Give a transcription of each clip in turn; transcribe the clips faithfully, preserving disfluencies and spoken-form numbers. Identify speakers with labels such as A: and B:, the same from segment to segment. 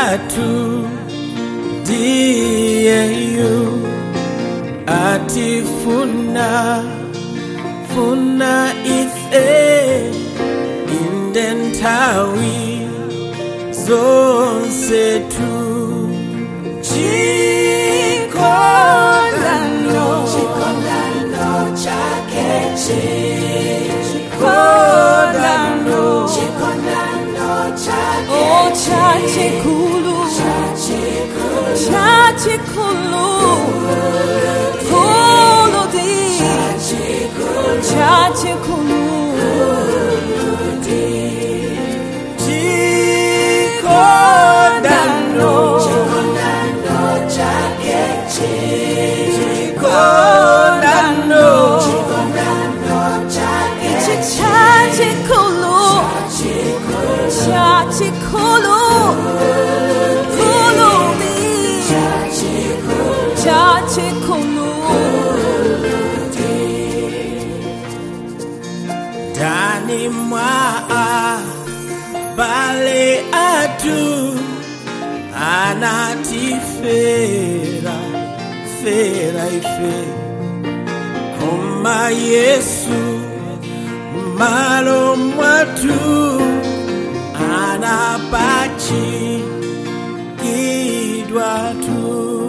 A: atu diyeyu atifuna funa ife indentawi zonse tu Chikondano Chikondano chakechi Chikondano Chikondano chakechi Oh chachikulu Chachikulu Chachikulu Kulu di Chachikulu Chachikulu Chikondano Chikondano chakechi Chikondano Chikondano chakechi Chachikulu Chachikulu Kulu di Chachikulu Dani mwa Bale atu anati fera fera ife Koma Yesu malo mwatu anapachi idwatu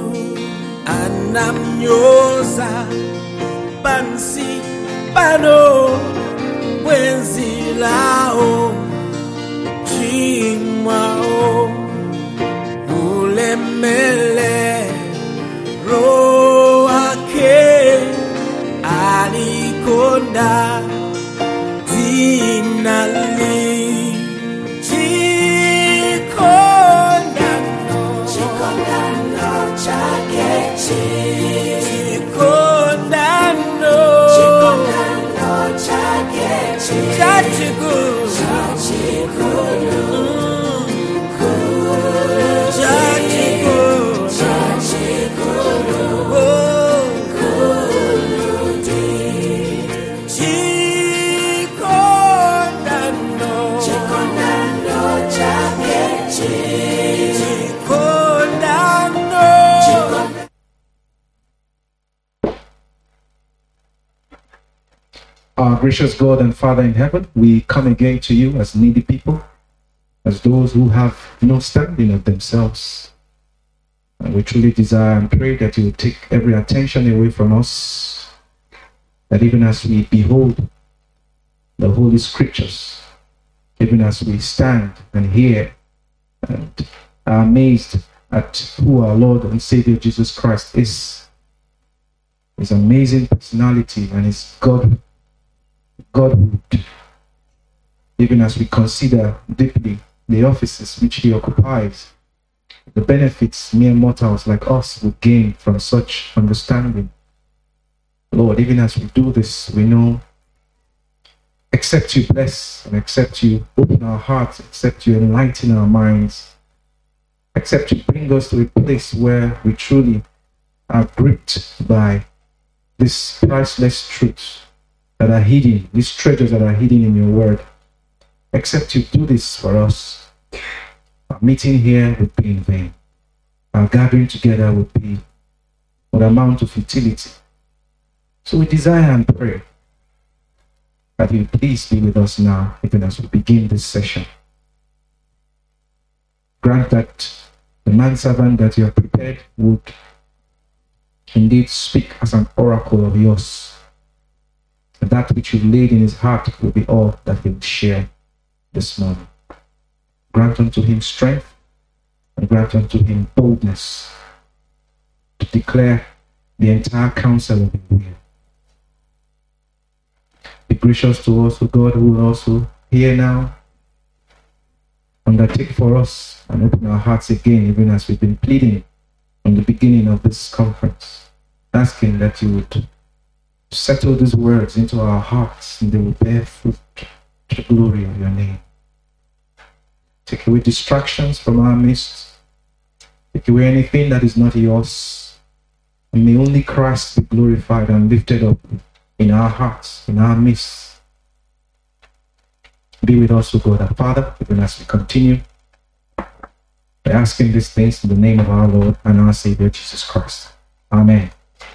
A: anamnyoza pansi pano wenzi lao Chimwao ulemele roake alikonda dinali Chikondano Chikondano chakechi Chikondano Chikondano chakechi Chachikulu Chachikulu Chachikulu Chachikulu Chikondano Chikondano chakechi Chikondano
B: Our gracious God and Father in heaven, we come again to you as needy people, as those who have no standing of themselves. And we truly desire and pray that you will take every attention away from us, that even as we behold the Holy Scriptures, even as we stand and hear and are amazed at who our Lord and Savior Jesus Christ is, his amazing personality and his God Godhood, even as we consider deeply the offices which he occupies, the benefits mere mortals like us would gain from such understanding. Lord, even as we do this, we know, except you bless and except you open our hearts, except you enlighten our minds, except you bring us to a place where we truly are gripped by this priceless truth that are hidden, these treasures that are hidden in your word. Except you do this for us, our meeting here would be in vain. Our gathering together would be an amount of futility. So we desire and pray that you please be with us now, even as we begin this session. Grant that the manservant that you have prepared would indeed speak as an oracle of yours. That which you laid in his heart will be all that he will share this morning. Grant unto him strength and grant unto him boldness to declare the entire counsel of your will. Be gracious to us, O God, who will also hear now, undertake for us and open our hearts again, even as we've been pleading from the beginning of this conference, asking that you would settle these words into our hearts and they will bear fruit to the glory of your name. Take away distractions from our midst. Take away anything that is not yours. And may only Christ be glorified and lifted up in our hearts, in our midst. Be with us, O God, our Father, even as we continue We're asking these things in the name of our Lord and our Savior, Jesus Christ. Amen.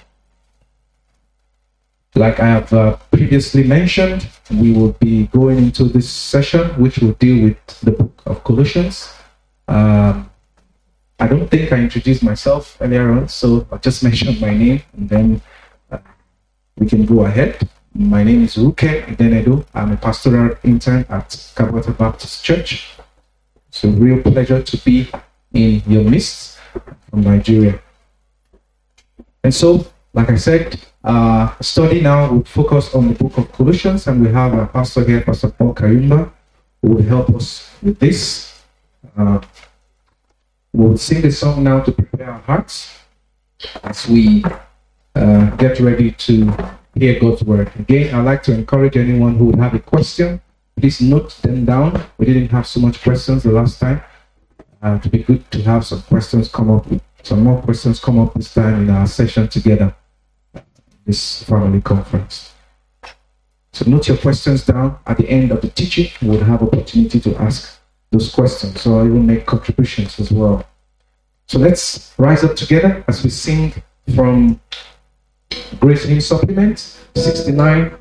B: Like I have uh, previously mentioned, we will be going into this session, which will deal with the book of Colossians. Um, I don't think I introduced myself earlier on, so I'll just mention my name, and then uh, we can go ahead. My name is Ruke Denedo. I'm a pastoral intern at Kabata Baptist Church. It's a real pleasure to be in your midst from Nigeria. And so, like I said, uh, study now will focus on the book of Colossians, and we have our pastor here, Pastor Paul Kayumba, who will help us with this. Uh, we'll sing the song now to prepare our hearts as we uh, get ready to hear God's word. Again, I'd like to encourage anyone who would have a question, please note them down. We didn't have so much questions the last time. Uh, to be good to have some questions come up, some more questions come up this time in our session together, this family conference. So note your questions down. At the end of the teaching, we'll have opportunity to ask those questions, so I will make contributions as well. So let's rise up together as we sing from Grace Hymn Supplement sixty-nine.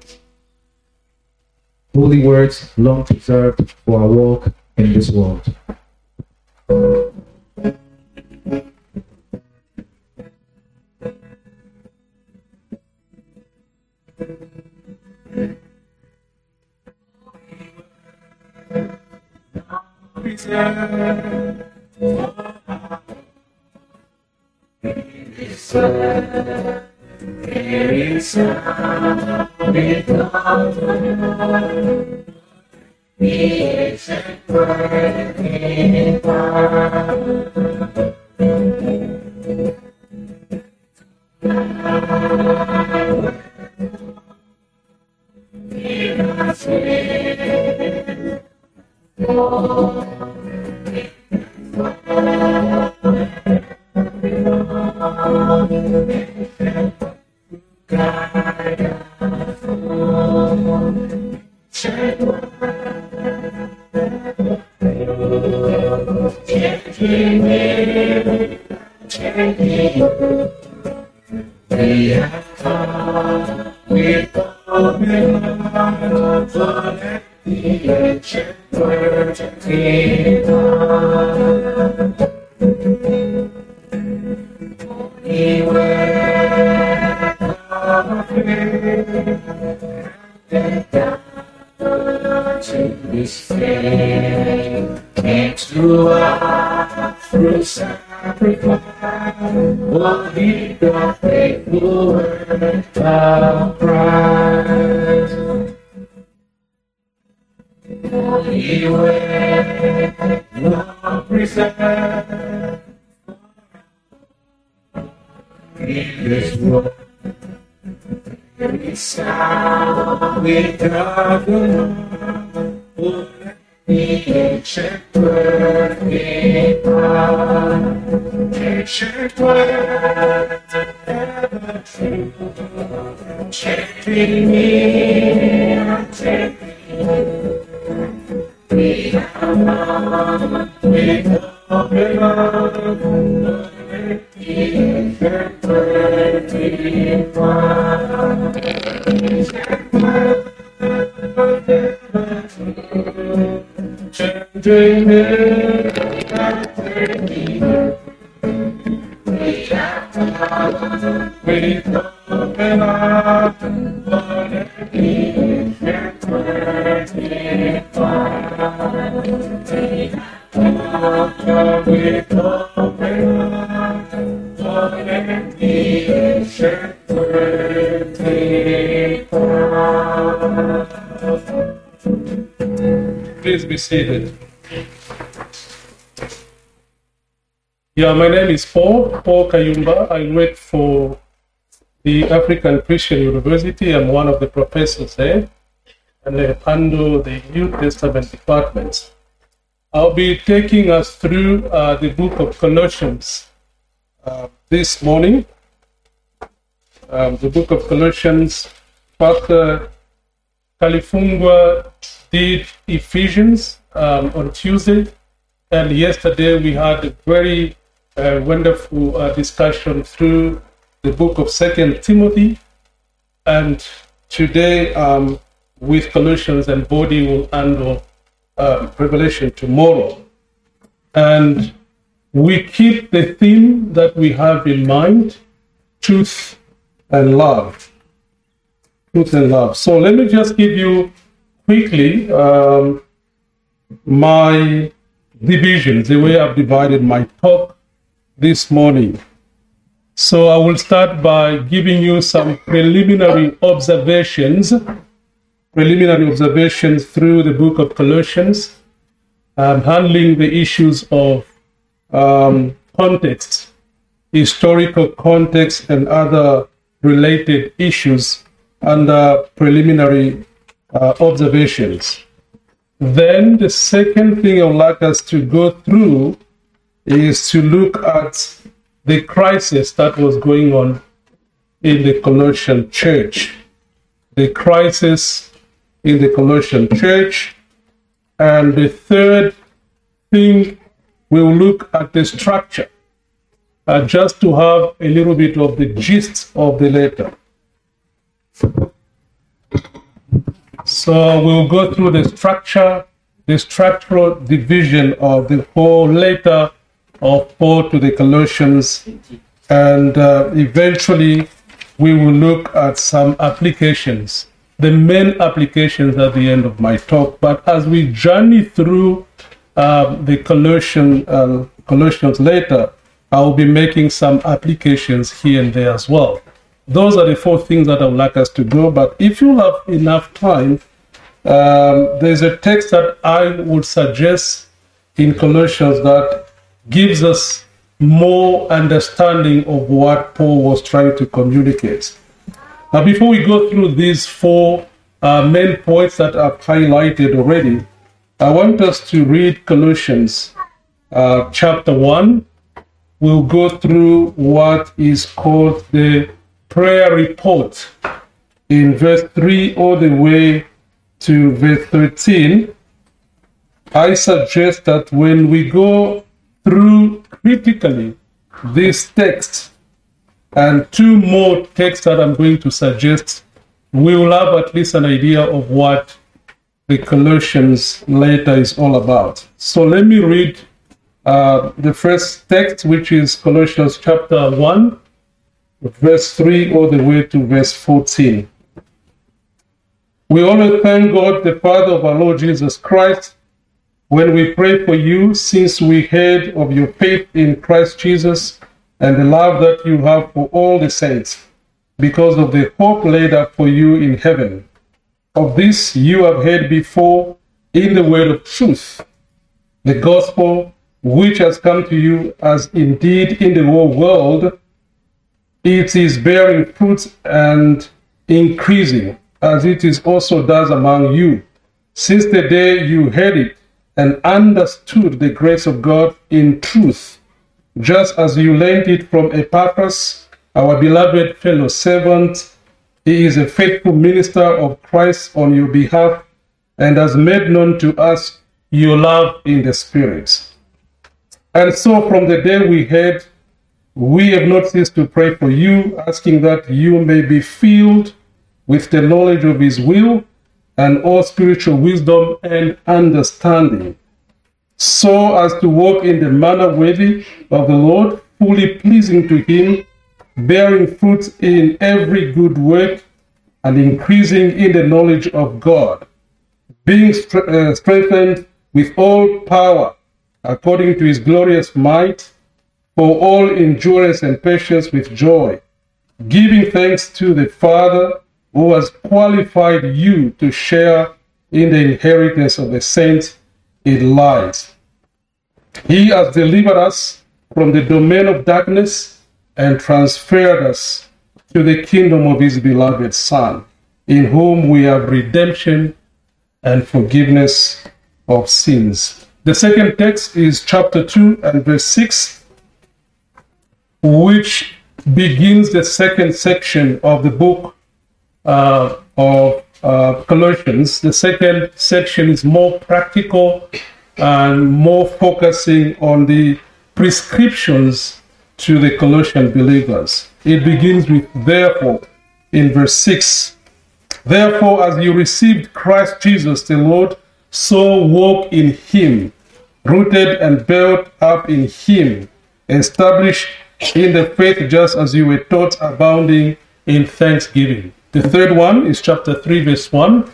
B: Holy words long preserved for our walk in this world.
C: Please be seated. Yeah, my name is Paul, Paul Kayumba. I work for the African Christian University. I'm one of the professors there, and I handle the New Testament department. I'll be taking us through uh, the book of Colossians uh, this morning. Um, the book of Colossians, Pastor Kalifungwa did Ephesians um, on Tuesday, And yesterday we had a very uh, wonderful uh, discussion through the book of Second Timothy. And today, um, with Colossians, and Body will handle uh, Revelation tomorrow. And we keep the theme that we have in mind, truth and love. Truth and love. So let me just give you quickly um, my divisions, the way I've divided my talk this morning. So I will start by giving you some preliminary observations, preliminary observations through the book of Colossians, um, handling the issues of um, context, historical context, and other related issues under preliminary uh, observations. Then the second thing I would like us to go through is to look at the crisis that was going on in the Colossian church. The crisis in the Colossian church. And the third thing, we'll look at the structure, uh, just to have a little bit of the gist of the letter. So we'll go through the structure, the structural division of the whole letter of Paul to the Colossians, and uh, eventually we will look at some applications, the main applications at the end of my talk. But as we journey through uh, the Colossian, uh, Colossians letter, I will be making some applications here and there as well. Those are the four things that I would like us to go. But if you have enough time, um, there's a text that I would suggest in Colossians that gives us more understanding of what Paul was trying to communicate. Now, before we go through these four uh, main points that I've highlighted already, I want us to read Colossians uh, chapter one. We'll go through what is called the prayer report in verse three all the way to verse thirteen. I suggest that when we go through critically this text and two more texts that I'm going to suggest, we will have at least an idea of what the Colossians letter is all about. So let me read uh, the first text, which is Colossians chapter one, verse three all the way to verse fourteen. We always thank God, the Father of our Lord Jesus Christ, when we pray for you, since we heard of your faith in Christ Jesus and the love that you have for all the saints, because of the hope laid up for you in heaven. Of this you have heard before in the word of truth, the gospel which has come to you, as indeed in the whole world it is bearing fruit and increasing, as it is also does among you, since the day you heard it and understood the grace of God in truth, just as you learned it from Epaphras, our beloved fellow servant. He is a faithful minister of Christ on your behalf, and has made known to us your love in the Spirit. And so from the day we heard, we have not ceased to pray for you, asking that you may be filled with the knowledge of his will and all spiritual wisdom and understanding, so as to walk in the manner worthy of the Lord, fully pleasing to him, bearing fruit in every good work, and increasing in the knowledge of God, being stre- uh, strengthened with all power according to his glorious might, for all endurance and patience with joy, giving thanks to the Father who has qualified you to share in the inheritance of the saints in light. He has delivered us from the domain of darkness and transferred us to the kingdom of his beloved Son, in whom we have redemption and forgiveness of sins. The second text is chapter two and verse six, which begins the second section of the book uh, of uh, Colossians. The second section is more practical and more focusing on the prescriptions to the Colossian believers. It begins with therefore in verse six. Therefore, as you received Christ Jesus the Lord, so walk in him, rooted and built up in him, established in the faith just as you were taught, abounding in thanksgiving. The third one is chapter three, verse one.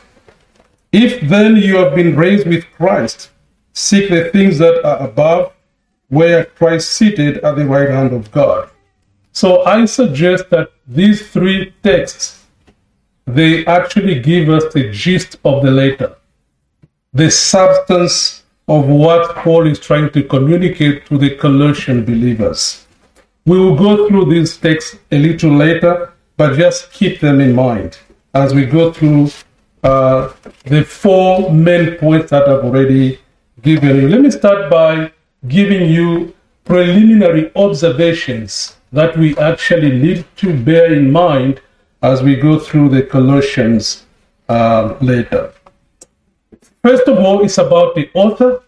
C: If then you have been raised with Christ, seek the things that are above, where Christ seated at the right hand of God. So I suggest that these three texts, they actually give us the gist of the letter, the substance of what Paul is trying to communicate to the Colossian believers. We will go through these texts a little later, but just keep them in mind as we go through uh, the four main points that I've already given you. Let me start by giving you preliminary observations that we actually need to bear in mind as we go through the Colossians uh, later. First of all, it's about the author,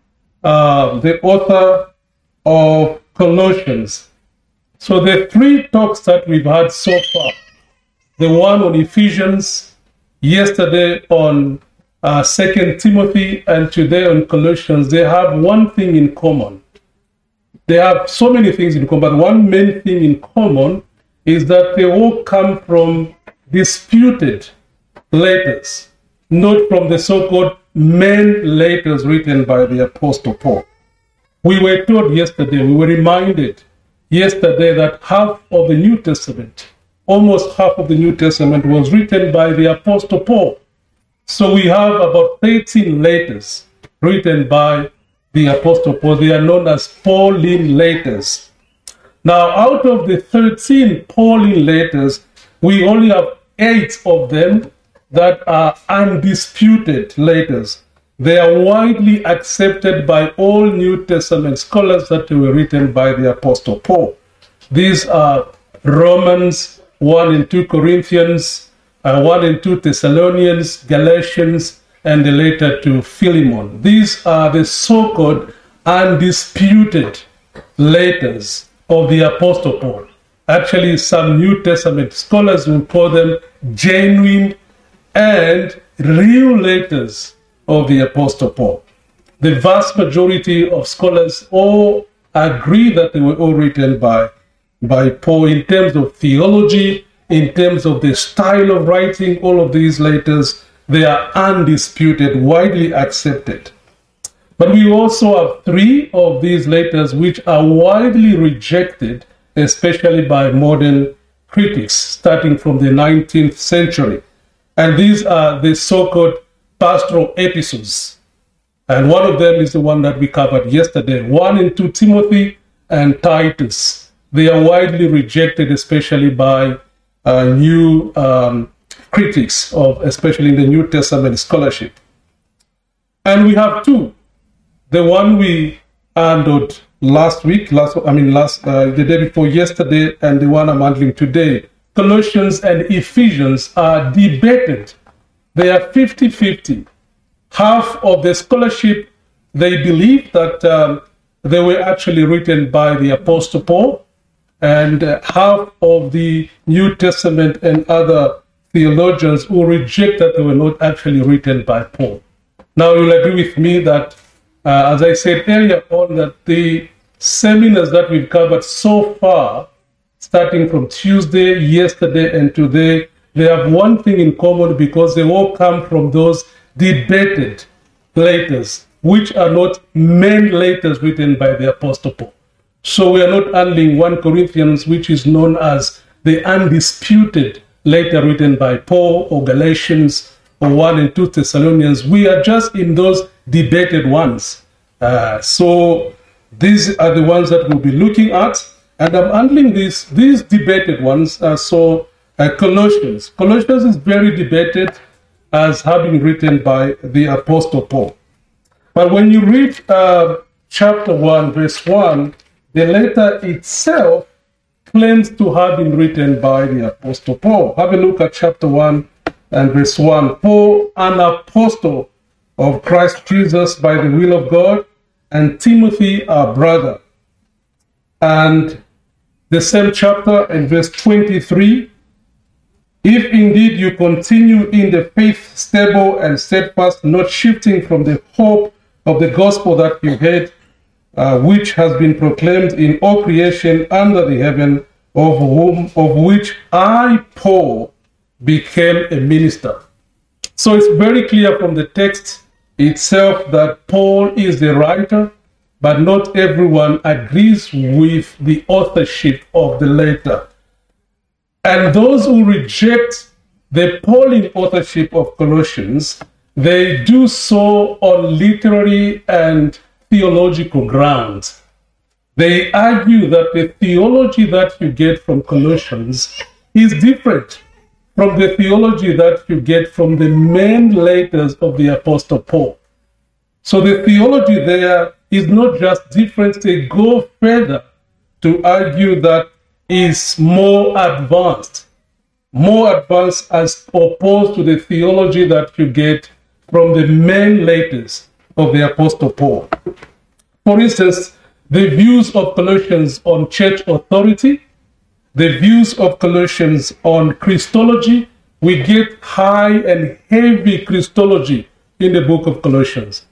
C: uh, the author of Colossians. So the three talks that we've had so far, the one on Ephesians, yesterday on uh, Second Timothy, and today on Colossians, they have one thing in common. They have so many things in common, but one main thing in common is that they all come from disputed letters, not from the so-called main letters written by the Apostle Paul. We were told yesterday, we were reminded yesterday that half of the New Testament, almost half of the New Testament was written by the Apostle Paul. So we have about thirteen letters written by the Apostle Paul. They are known as Pauline letters. Now, out of the thirteen Pauline letters, we only have eight of them that are undisputed letters. They are widely accepted by all New Testament scholars that they were written by the Apostle Paul. These are Romans, one and two Corinthians, uh, one and two Thessalonians, Galatians, and the letter to Philemon. These are the so-called undisputed letters of the Apostle Paul. Actually, some New Testament scholars will call them genuine and real letters of the Apostle Paul. The vast majority of scholars all agree that they were all written by, by Paul in terms of theology, in terms of the style of writing. All of these letters, they are undisputed, widely accepted. But we also have three of these letters which are widely rejected, especially by modern critics, starting from the nineteenth century. And these are the so-called pastoral epistles. And one of them is the one that we covered yesterday, one and two Timothy and Titus. They are widely rejected, especially by uh, new um, critics, of especially in the New Testament scholarship. And we have two. The one we handled last week, last I mean last uh, the day before yesterday, and the one I'm handling today. Colossians and Ephesians are debated. They are fifty-fifty. Half of the scholarship, they believe that um, they were actually written by the Apostle Paul, and uh, half of the New Testament and other theologians who reject that they were not actually written by Paul. Now, you'll agree with me that, uh, as I said earlier on, that the seminars that we've covered so far, starting from Tuesday, yesterday, and today, they have one thing in common, because they all come from those debated letters, which are not main letters written by the Apostle Paul. So we are not handling First Corinthians, which is known as the undisputed letter written by Paul, or Galatians, or one and two Thessalonians. We are just in those debated ones. Uh, so these are the ones that we'll be looking at. And I'm handling these, these debated ones. Uh, so uh, Colossians. Colossians is very debated as having written by the Apostle Paul. But when you read uh, chapter one, verse one, the letter itself claims to have been written by the Apostle Paul. Have a look at chapter one and verse one. Paul, an apostle of Christ Jesus by the will of God, and Timothy, our brother. And the same chapter in verse twenty-three, if indeed you continue in the faith, stable and steadfast, not shifting from the hope of the gospel that you heard, uh, which has been proclaimed in all creation under the heaven, of whom of which I, Paul, became a minister. So it's very clear from the text itself that Paul is the writer, but not everyone agrees with the authorship of the letter. And those who reject the Pauline authorship of Colossians, they do so on literary and theological grounds. They argue that the theology that you get from Colossians is different from the theology that you get from the main letters of the Apostle Paul. So the theology there is not just different, they go further to argue that is more advanced, more advanced as opposed to the theology that you get from the main letters of the Apostle Paul. For instance, the views of Colossians on church authority, the views of Colossians on Christology, we get high and heavy Christology in the book of Colossians.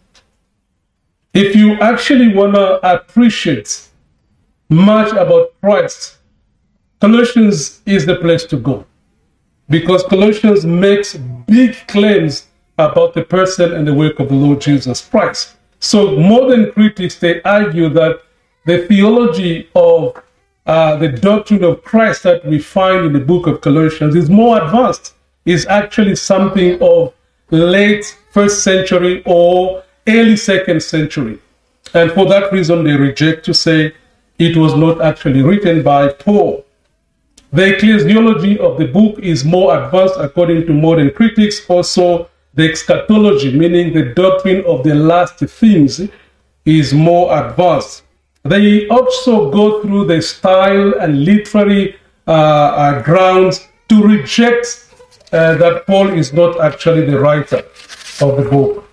C: If you actually want to appreciate much about Christ, Colossians is the place to go, because Colossians makes big claims about the person and the work of the Lord Jesus Christ. So modern critics, they argue that the theology of uh, the doctrine of Christ that we find in the book of Colossians is more advanced, is actually something of late first century or early second century. And for that reason, they reject to say it was not actually written by Paul. The ecclesiology of the book is more advanced according to modern critics. Also, the eschatology, meaning the doctrine of the last things, is more advanced. They also go through the style and literary uh, uh, grounds to reject uh, that Paul is not actually the writer of the book.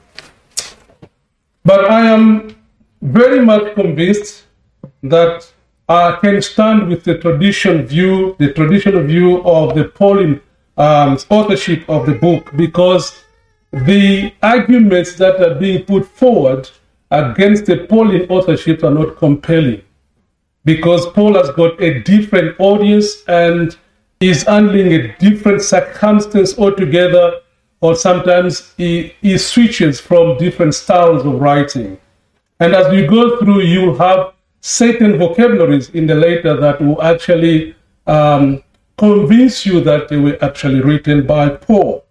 C: But I am very much convinced that I can stand with the traditional view, the traditional view of the Pauline um, authorship of the book, because the arguments that are being put forward against the Pauline authorship are not compelling, because Paul has got a different audience and is handling a different circumstance altogether, or sometimes he, he switches from different styles of writing. And as you go through, you'll have certain vocabularies in the letter that will actually um, convince you that they were actually written by Paul.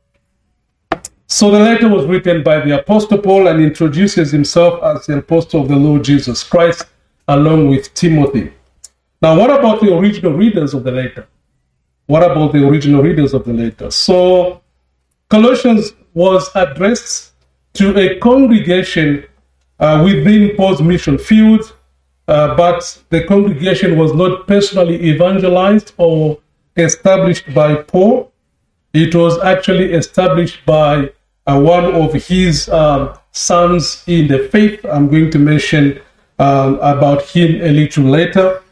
C: So the letter was written by the Apostle Paul and introduces himself as the apostle of the Lord Jesus Christ, along with Timothy. Now, what about the original readers of the letter? What about the original readers of the letter? So Colossians was addressed to a congregation uh, within Paul's mission field, uh, but the congregation was not personally evangelized or established by Paul. It was actually established by uh, one of his um, sons in the faith. I'm going to mention um, about him a little later.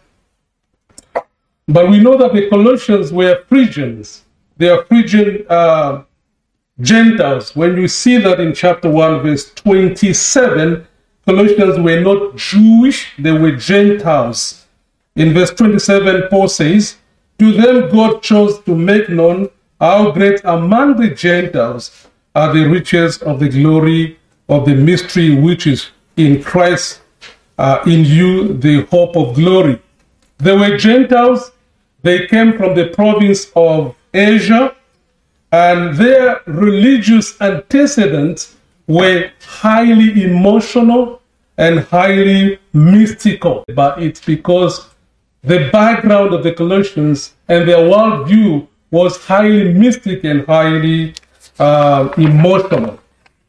C: But we know that the Colossians were Phrygians. They are Phrygian uh, Gentiles. When you see that in chapter one, verse twenty-seven, Colossians were not Jewish, they were Gentiles. In verse twenty-seven, Paul says, "To them God chose to make known how great among the Gentiles are the riches of the glory of the mystery which is in Christ, uh, in you, the hope of glory." They were Gentiles. They came from the province of Asia, and their religious antecedents were highly emotional and highly mystical. But it's because the background of the Colossians and their worldview was highly mystic and highly uh, emotional.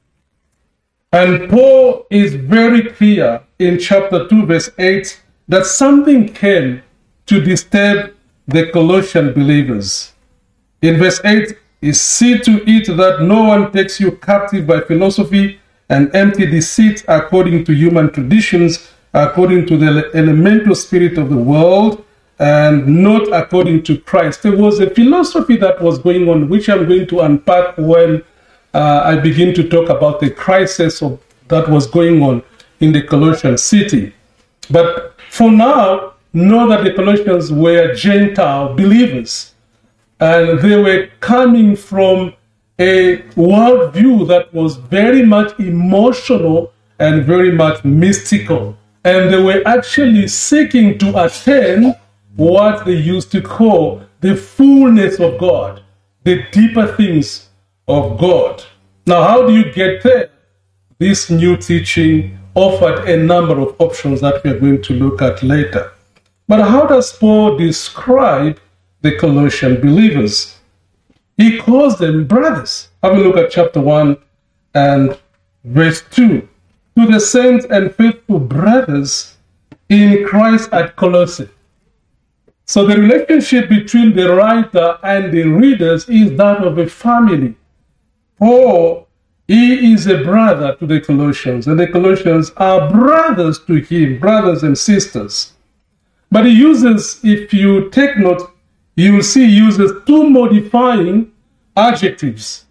C: And Paul is very clear in chapter two, verse eight, that something came to disturb the Colossian believers. In verse eight, is see to it that no one takes you captive by philosophy and empty deceit according to human traditions, according to the elemental spirit of the world, and not according to Christ. There was a philosophy that was going on, which I'm going to unpack when uh, I begin to talk about the crisis of, that was going on in the Colossian city. But for now, know that the Colossians were Gentile believers, and they were coming from a worldview that was very much emotional and very much mystical. And they were actually seeking to attain what they used to call the fullness of God, the deeper things of God. Now, how do you get there? This new teaching offered a number of options that we are going to look at later. But how does Paul describe the Colossian believers? He calls them brothers. Have a look at chapter one and verse two. To the saints and faithful brothers in Christ at Colossae. So the relationship between the writer and the readers is that of a family. Paul, he is a brother to the Colossians, and the Colossians are brothers to him, brothers and sisters. But he uses, if you take note, you will see he uses two modifying adjectives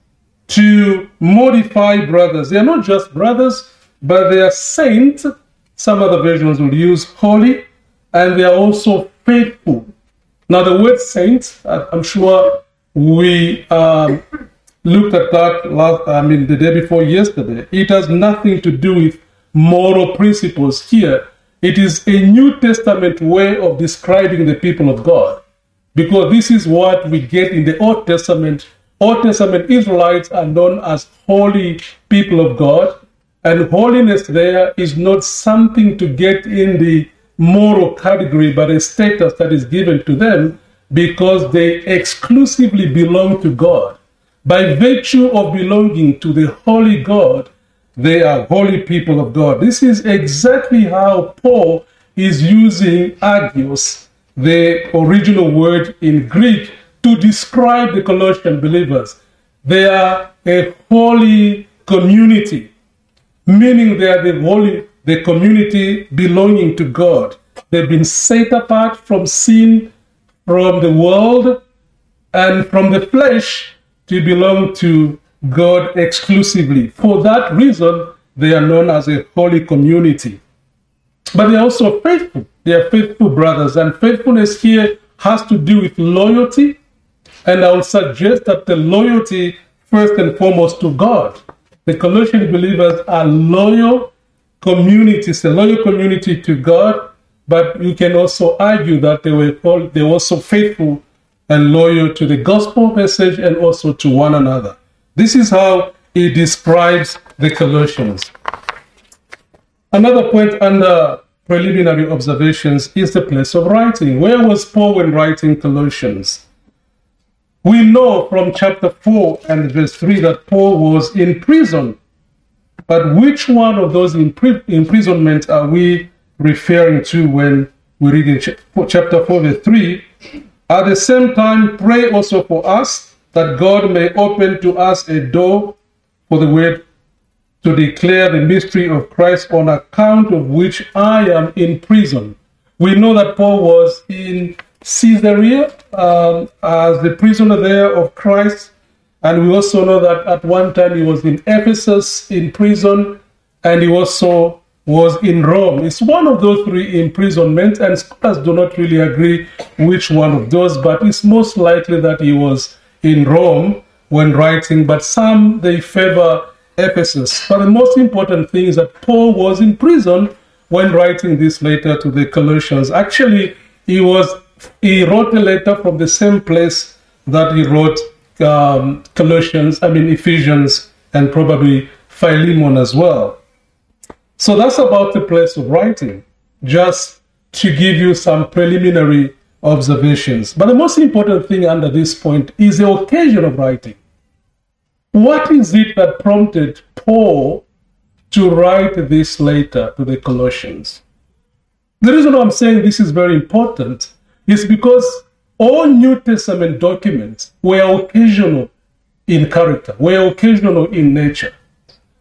C: to modify brothers. They are not just brothers, but they are saints. Some other versions will use holy, and they are also faithful. Now, the word saint, I'm sure we um, looked at that last, I mean, the day before yesterday. It has nothing to do with moral principles here. It is a New Testament way of describing the people of God, because this is what we get in the Old Testament. Old Testament Israelites are known as holy people of God, and holiness there is not something to get in the moral category, but a status that is given to them because they exclusively belong to God. By virtue of belonging to the holy God, they are holy people of God. This is exactly how Paul is using agios, the original word in Greek, to describe the Colossian believers. They are a holy community, meaning they are the holy, the community belonging to God. They've been set apart from sin, from the world, and from the flesh to belong to God exclusively. For that reason, they are known as a holy community. But they are also faithful. They are faithful brothers. And faithfulness here has to do with loyalty. And I would suggest that the loyalty, first and foremost, to God. The Colossian believers are loyal communities, a loyal community to God. But you can also argue that they were, all, they were also faithful and loyal to the gospel message and also to one another. This is how he describes the Colossians. Another point under preliminary observations is the place of writing. Where was Paul when writing Colossians? We know from chapter four and verse three that Paul was in prison. But which one of those impri- imprisonments are we referring to when we read in ch- chapter four, verse three? At the same time, pray also for us, that God may open to us a door for the word to declare the mystery of Christ, on account of which I am in prison. We know that Paul was in Caesarea um, as the prisoner there of Christ, and we also know that at one time he was in Ephesus in prison, and he also was in Rome. It's one of those three imprisonments, and scholars do not really agree which one of those, but it's most likely that he was in Rome when writing, but some, they favor Ephesus. But the most important thing is that Paul was in prison when writing this letter to the Colossians. Actually, he was he wrote a letter from the same place that he wrote um, Colossians, I mean Ephesians, and probably Philemon as well. So that's about the place of writing, just to give you some preliminary observations. But the most important thing under this point is the occasion of writing. What is it that prompted Paul to write this letter to the Colossians? The reason why I'm saying this is very important is because all New Testament documents were occasional in character, were occasional in nature.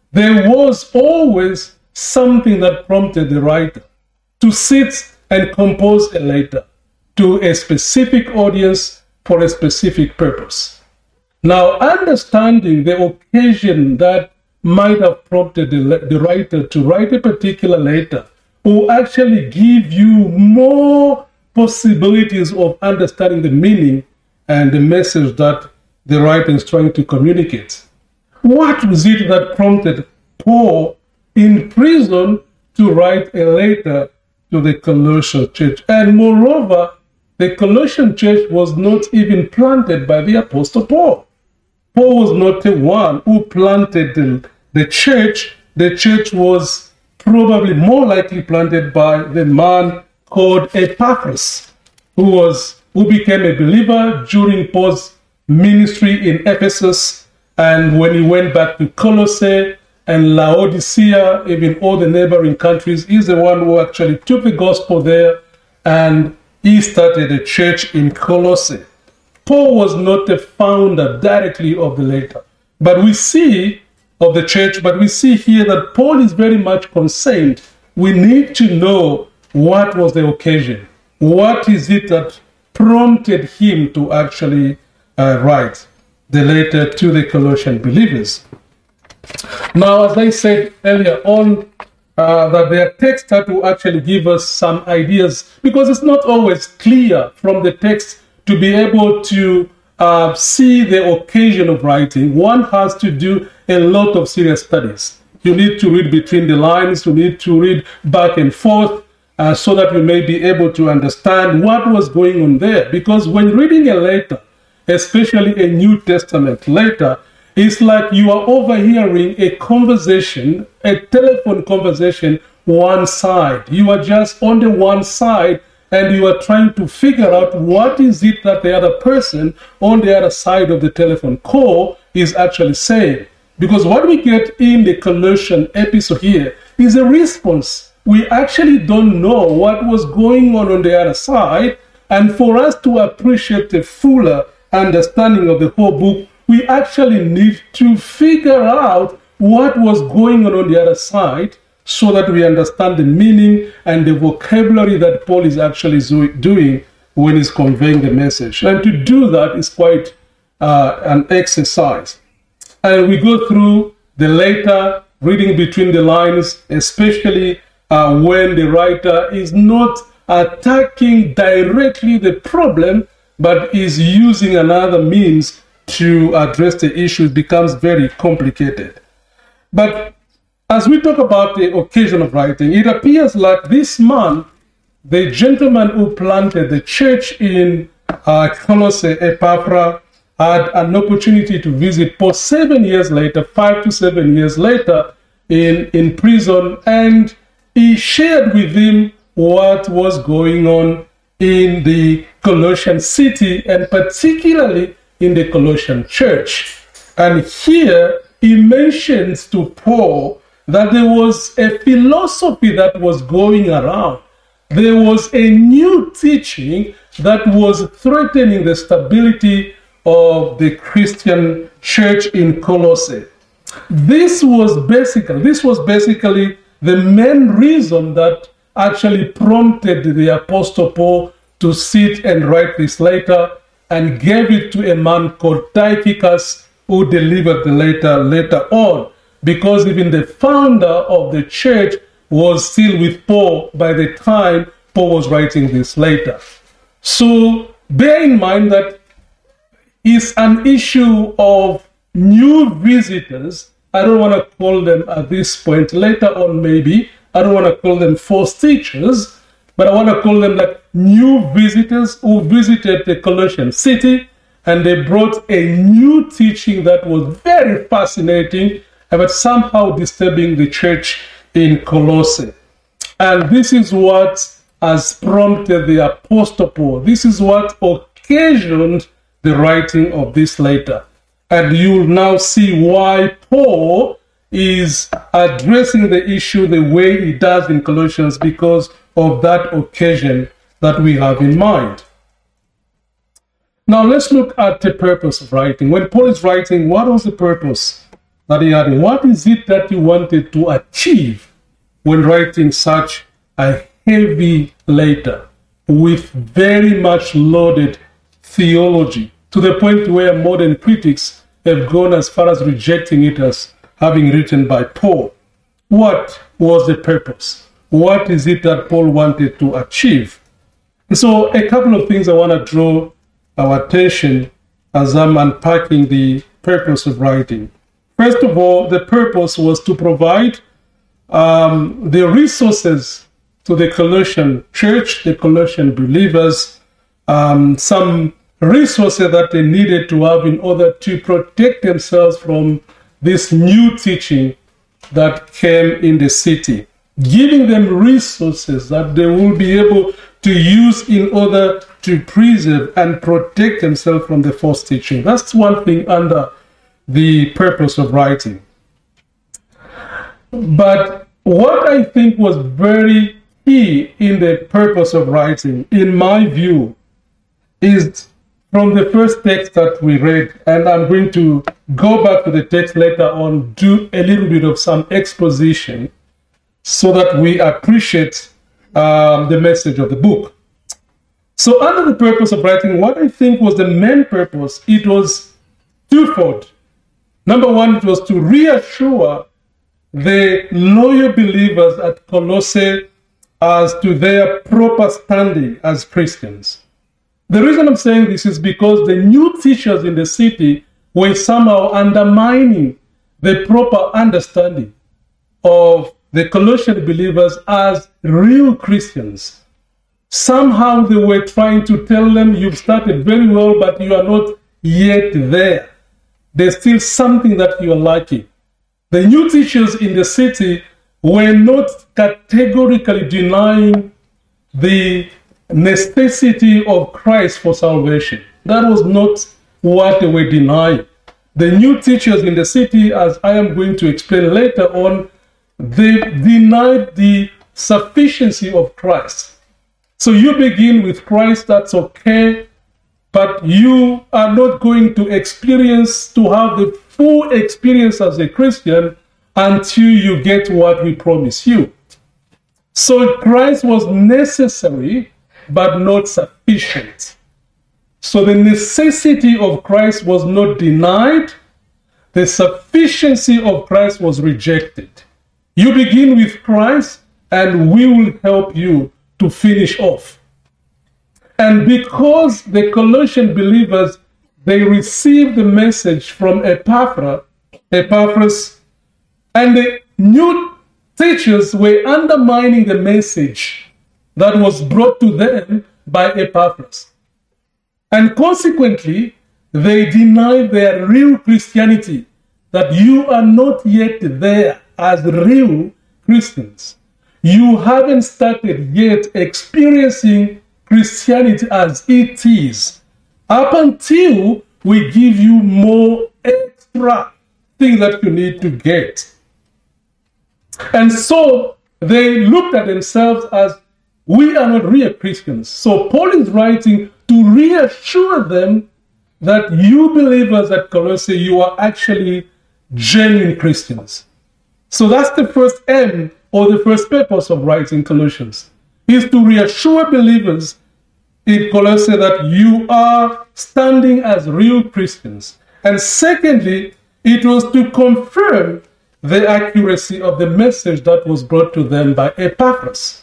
C: there was always something that prompted the writer to sit and compose a letter to a specific audience for a specific purpose. Now, understanding the occasion that might have prompted the, the writer to write a particular letter will actually give you more possibilities of understanding the meaning and the message that the writer is trying to communicate. What was it that prompted Paul in prison to write a letter to the Colossian church? And moreover, the Colossian church was not even planted by the Apostle Paul. Paul was not the one who planted the, the church. The church was probably more likely planted by the man called Epaphras, who was who became a believer during Paul's ministry in Ephesus. And when he went back to Colossae and Laodicea, even all the neighboring countries, he's the one who actually took the gospel there, and he started a church in Colossae. Paul was not the founder directly of the letter, but we see of the church, but we see here that Paul is very much concerned. We need to know what was the occasion. What is it that prompted him to actually uh, write the letter to the Colossian believers? Now, as I said earlier on, uh, that there are texts that will actually give us some ideas, because it's not always clear from the text to be able to uh, see the occasion of writing. One has to do a lot of serious studies. You need to read between the lines, you need to read back and forth, uh, so that you may be able to understand what was going on there. Because when reading a letter, especially a New Testament letter, it's like you are overhearing a conversation, a telephone conversation, one side. You are just on the one side, and you are trying to figure out what is it that the other person on the other side of the telephone call is actually saying. Because what we get in the Colossian episode here is a response. We actually don't know what was going on on the other side, and for us to appreciate the fuller understanding of the whole book, we actually need to figure out what was going on on the other side, so that we understand the meaning and the vocabulary that Paul is actually doing when he's conveying the message. And to do that is quite uh, an exercise. And we go through the letter, reading between the lines, especially uh, when the writer is not attacking directly the problem, but is using another means to address the issue. It becomes very complicated. But as we talk about the occasion of writing, it appears like this man, the gentleman who planted the church in uh, Colossae, Epaphras, had an opportunity to visit Paul seven years later, five to seven years later, in, in prison, and he shared with him what was going on in the Colossian city, and particularly in the Colossian church. And here he mentions to Paul that there was a philosophy that was going around. There was a new teaching that was threatening the stability of the Christian church in Colossae. This was basically, this was basically the main reason that actually prompted the Apostle Paul to sit and write this letter, and gave it to a man called Tychicus, who delivered the letter later on, because even the founder of the church was still with Paul by the time Paul was writing this letter. So bear in mind that it's an issue of new visitors. I don't want to call them at this point, later on maybe, I don't want to call them false teachers, but I want to call them like new visitors who visited the Colossian city, and they brought a new teaching that was very fascinating, but somehow disturbing the church in Colossae. And this is what has prompted the Apostle Paul. This is what occasioned the writing of this letter. And you'll now see why Paul is addressing the issue the way he does in Colossians, because of that occasion that we have in mind. Now let's look at the purpose of writing. When Paul is writing, what was the purpose that he had. What is it that he wanted to achieve when writing such a heavy letter with very much loaded theology, to the point where modern critics have gone as far as rejecting it as having written by Paul? What was the purpose? What is it that Paul wanted to achieve? And so a couple of things I want to draw our attention as I'm unpacking the purpose of writing. First of all, the purpose was to provide um, the resources to the Colossian church, the Colossian believers, um, some resources that they needed to have in order to protect themselves from this new teaching that came in the city, giving them resources that they will be able to use in order to preserve and protect themselves from the false teaching. That's one thing under the purpose of writing. But what I think was very key in the purpose of writing, in my view, is from the first text that we read, and I'm going to go back to the text later on, do a little bit of some exposition so that we appreciate um, the message of the book. So under the purpose of writing, what I think was the main purpose, it was twofold. Number one, it was to reassure the loyal believers at Colossae as to their proper standing as Christians. The reason I'm saying this is because the new teachers in the city were somehow undermining the proper understanding of the Colossian believers as real Christians. Somehow they were trying to tell them, you've started very well, but you are not yet there. There's still something that you are lacking. The new teachers in the city were not categorically denying the necessity of Christ for salvation. That was not what they were denying. The new teachers in the city, as I am going to explain later on, they denied the sufficiency of Christ. So you begin with Christ, that's okay, but you are not going to experience, to have the full experience as a Christian until you get what we promise you. So Christ was necessary, but not sufficient. So the necessity of Christ was not denied. The sufficiency of Christ was rejected. You begin with Christ, and we will help you to finish off. And because the Colossian believers, they received the message from Epaphras, Epaphras, and the new teachers were undermining the message that was brought to them by Epaphras. And consequently, they denied their real Christianity, that you are not yet there as real Christians. You haven't started yet experiencing Christianity as it is, up until we give you more extra things that you need to get. And so they looked at themselves as, we are not real Christians. So Paul is writing to reassure them that you believers at Colossae, you are actually genuine Christians. So that's the first aim, or the first purpose of writing Colossians, is to reassure believers in Colossae that you are standing as real Christians. And secondly, it was to confirm the accuracy of the message that was brought to them by Epaphras.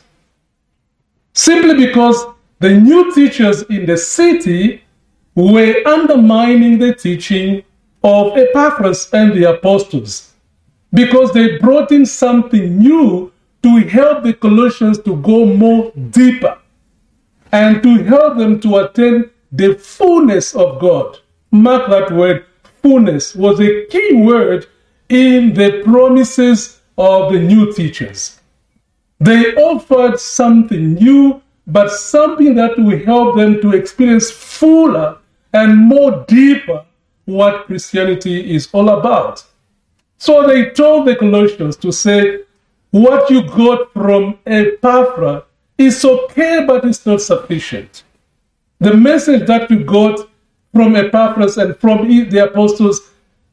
C: Simply because the new teachers in the city were undermining the teaching of Epaphras and the apostles, because they brought in something new to help the Colossians to go more deeper and to help them to attain the fullness of God. Mark that word, fullness was a key word in the promises of the new teachers. They offered something new, but something that will help them to experience fuller and more deeper what Christianity is all about. So they told the Colossians to say, what you got from Epaphras is okay, but it's not sufficient. The message that you got from Epaphras and from the apostles,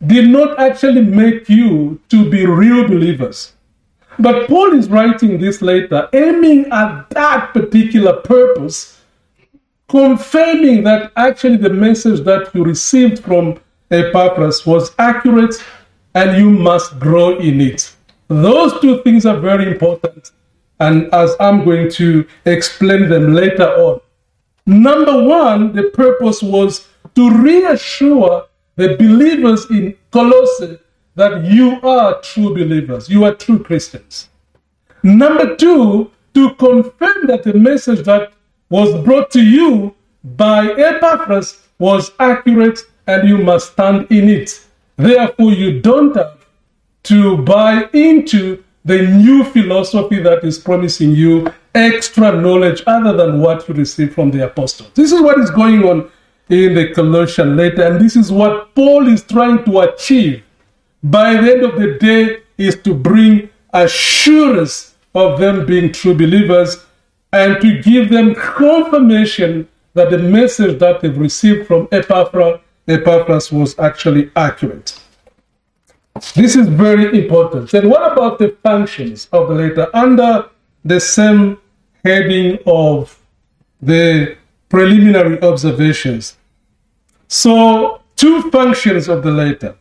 C: did not actually make you to be real believers. But Paul is writing this letter aiming at that particular purpose, confirming that actually the message that you received from Epaphras was accurate and you must grow in it. Those two things are very important, and as I'm going to explain them later on. Number one, the purpose was to reassure the believers in Colossae that you are true believers, you are true Christians. Number two, to confirm that the message that was brought to you by Epaphras was accurate and you must stand in it. Therefore, you don't have to buy into the new philosophy that is promising you extra knowledge other than what you received from the apostles. This is what is going on in the Colossian letter, and this is what Paul is trying to achieve. By the end of the day, is to bring assurance of them being true believers and to give them confirmation that the message that they've received from Epaphras, Epaphras was actually accurate. This is very important. And what about the functions of the letter under the same heading of the preliminary observations? So, two functions of the letter.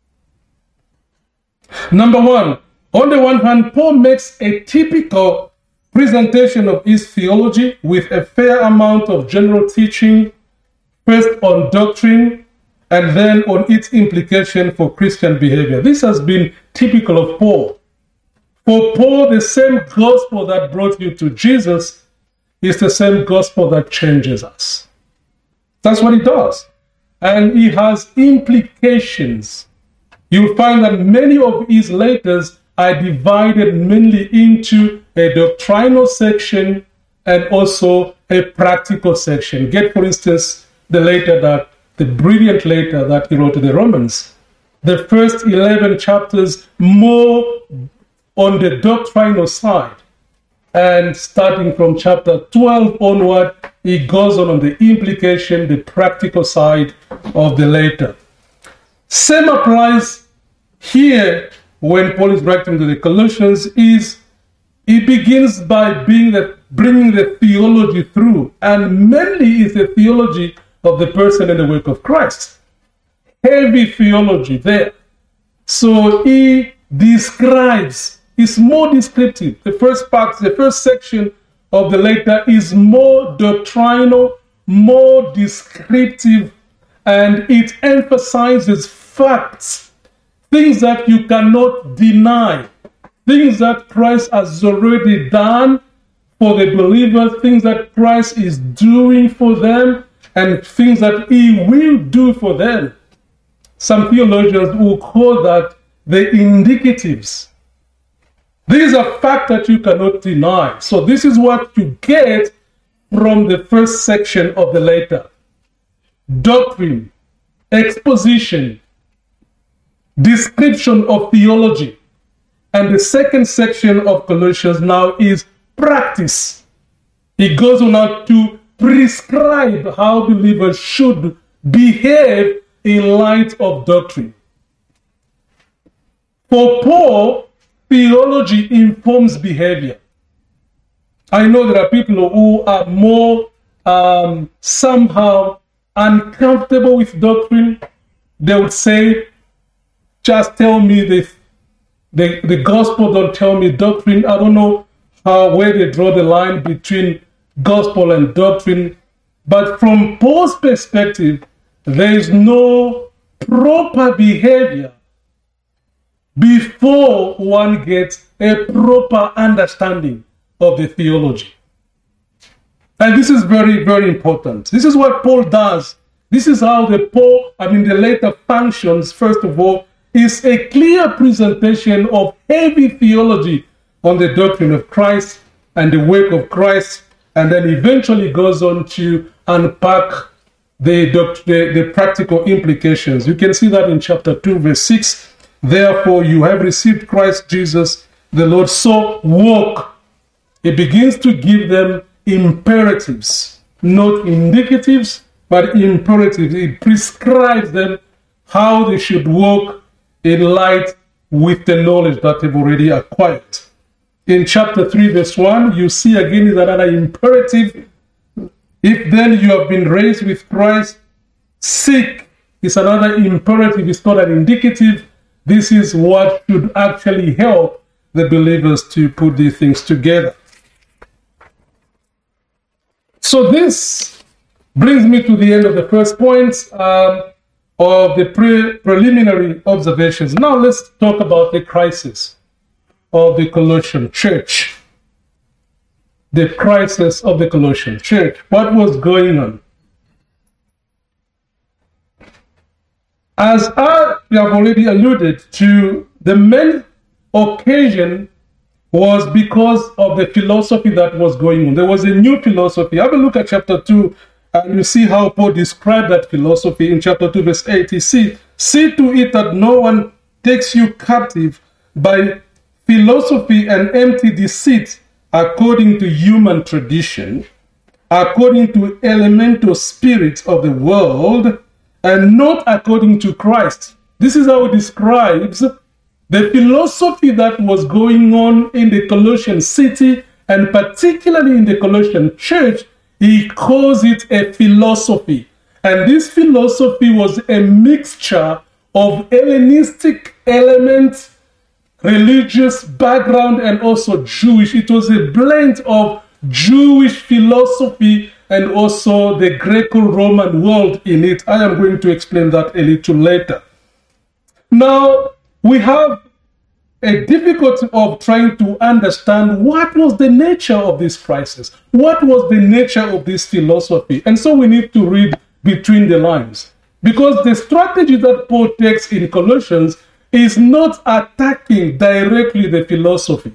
C: Number one, on the one hand, Paul makes a typical presentation of his theology with a fair amount of general teaching, first on doctrine, and then on its implication for Christian behavior. This has been typical of Paul. For Paul, the same gospel that brought you to Jesus is the same gospel that changes us. That's what he does. And he has implications. You'll find that many of his letters are divided mainly into a doctrinal section and also a practical section. Get, for instance, the letter that, the brilliant letter that he wrote to the Romans. The first eleven chapters more on the doctrinal side. And starting from chapter twelve onward, he goes on on the implication, the practical side of the letter. Same applies here when Paul is writing to the Colossians. Is he begins by being the, bringing the theology through, and mainly is the theology of the person and the work of Christ. Heavy theology there. So he describes, is more descriptive. The first part, the first section of the letter is more doctrinal, more descriptive, and it emphasizes facts, things that you cannot deny, things that Christ has already done for the believer, things that Christ is doing for them, and things that he will do for them. Some theologians will call that the indicatives. These are facts that you cannot deny. So this is what you get from the first section of the letter. Doctrine, exposition, description of theology. And the second section of Colossians now is practice. It goes on now to prescribe how believers should behave in light of doctrine. For Paul, theology informs behavior. I know there are people who are more um, somehow uncomfortable with doctrine. They would say, just tell me the, the, the gospel, don't tell me doctrine. I don't know how, where they draw the line between gospel and doctrine. But from Paul's perspective, there is no proper behavior before one gets a proper understanding of the theology. And this is very, very important. This is what Paul does. This is how the Paul, I mean, the letter functions. First of all, is a clear presentation of heavy theology on the doctrine of Christ and the work of Christ, and then eventually goes on to unpack the, the, the practical implications. You can see that in chapter two, verse six. Therefore, you have received Christ Jesus, the Lord, so walk. It begins to give them imperatives, not indicatives, but imperatives. It prescribes them how they should walk in light with the knowledge that they've already acquired. In chapter three, verse one, you see again is another imperative. If then you have been raised with Christ, seek is another imperative. It's not an indicative. This is what should actually help the believers to put these things together. So this brings me to the end of the first point um, of the pre- preliminary observations. Now let's talk about the crisis of the Colossian church. The crisis of the Colossian church. What was going on? As I have already alluded to, the main occasion was because of the philosophy that was going on. There was a new philosophy. Have a look at chapter two, and you see how Paul described that philosophy in chapter two, verse eight. He said, "See to it that no one takes you captive by philosophy and empty deceit, according to human tradition, according to elemental spirits of the world, and not according to Christ." This is how it describes the philosophy that was going on in the Colossian city, and particularly in the Colossian church. He calls it a philosophy. And this philosophy was a mixture of Hellenistic elements, religious background, and also Jewish. It was a blend of Jewish philosophy and also the Greco-Roman world in it. I am going to explain that a little later. Now, we have a difficulty of trying to understand what was the nature of this crisis. What was the nature of this philosophy? And so we need to read between the lines. Because the strategy that Paul takes in Colossians is not attacking directly the philosophy.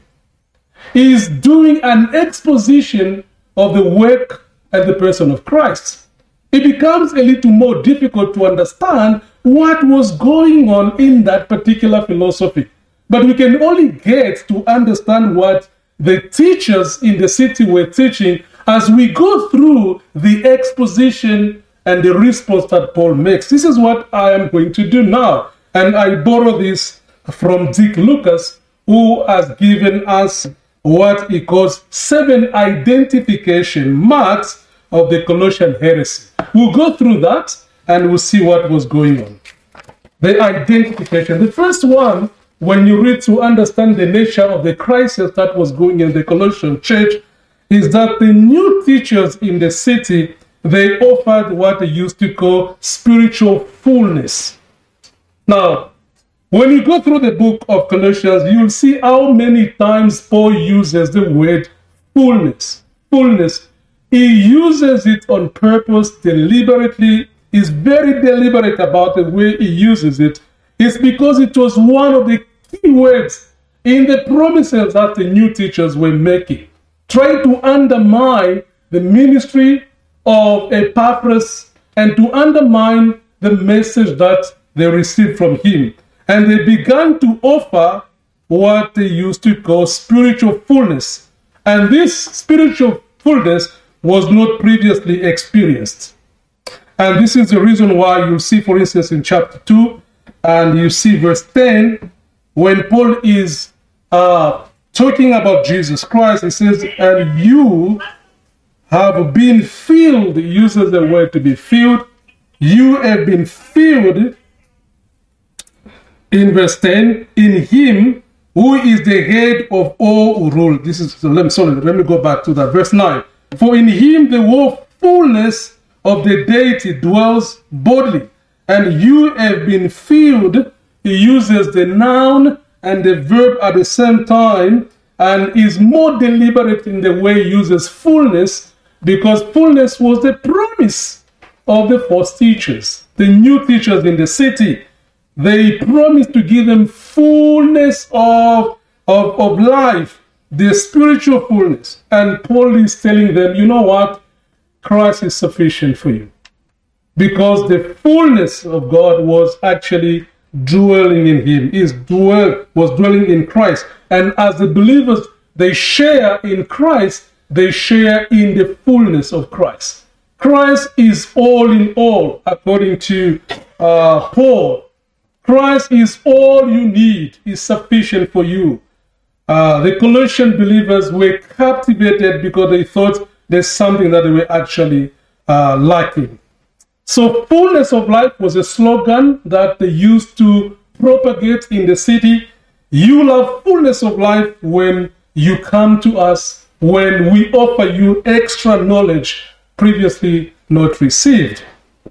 C: He is doing an exposition of the work and the person of Christ. It becomes a little more difficult to understand what was going on in that particular philosophy. But we can only get to understand what the teachers in the city were teaching as we go through the exposition and the response that Paul makes. This is what I am going to do now. And I borrow this from Dick Lucas, who has given us what he calls seven identification marks of the Colossian heresy. We'll go through that and we'll see what was going on. The identification. The first one, when you read to understand the nature of the crisis that was going in the Colossian church, is that the new teachers in the city, they offered what they used to call spiritual fullness. Now, when you go through the book of Colossians, you'll see how many times Paul uses the word fullness. Fullness. He uses it on purpose, deliberately. He's very deliberate about the way he uses it. It's because it was one of the key words in the promises that the new teachers were making, trying to undermine the ministry of Epaphras and to undermine the message that they received from him. And they began to offer what they used to call spiritual fullness. And this spiritual fullness was not previously experienced. And this is the reason why you see, for instance, in chapter two, and you see verse ten, when Paul is uh, talking about Jesus Christ, he says, and you have been filled, he uses the word to be filled, you have been filled, in verse ten, in him who is the head of all rule. This is, sorry, let me go back to that. Verse nine. For in him the whole fullness of the deity dwells bodily, and you have been filled. He uses the noun and the verb at the same time, and is more deliberate in the way he uses fullness, because fullness was the promise of the false teachers, the new teachers in the city. They promised to give them fullness of, of, of life, the spiritual fullness. And Paul is telling them, you know what? Christ is sufficient for you. Because the fullness of God was actually dwelling in him. Is dwell, was dwelling in Christ. And as the believers, they share in Christ, they share in the fullness of Christ. Christ is all in all, according to uh, Paul, Christ is all you need, is sufficient for you. Uh, the Colossian believers were captivated because they thought there's something that they were actually uh, lacking. So fullness of life was a slogan that they used to propagate in the city. You will have fullness of life when you come to us, when we offer you extra knowledge previously not received.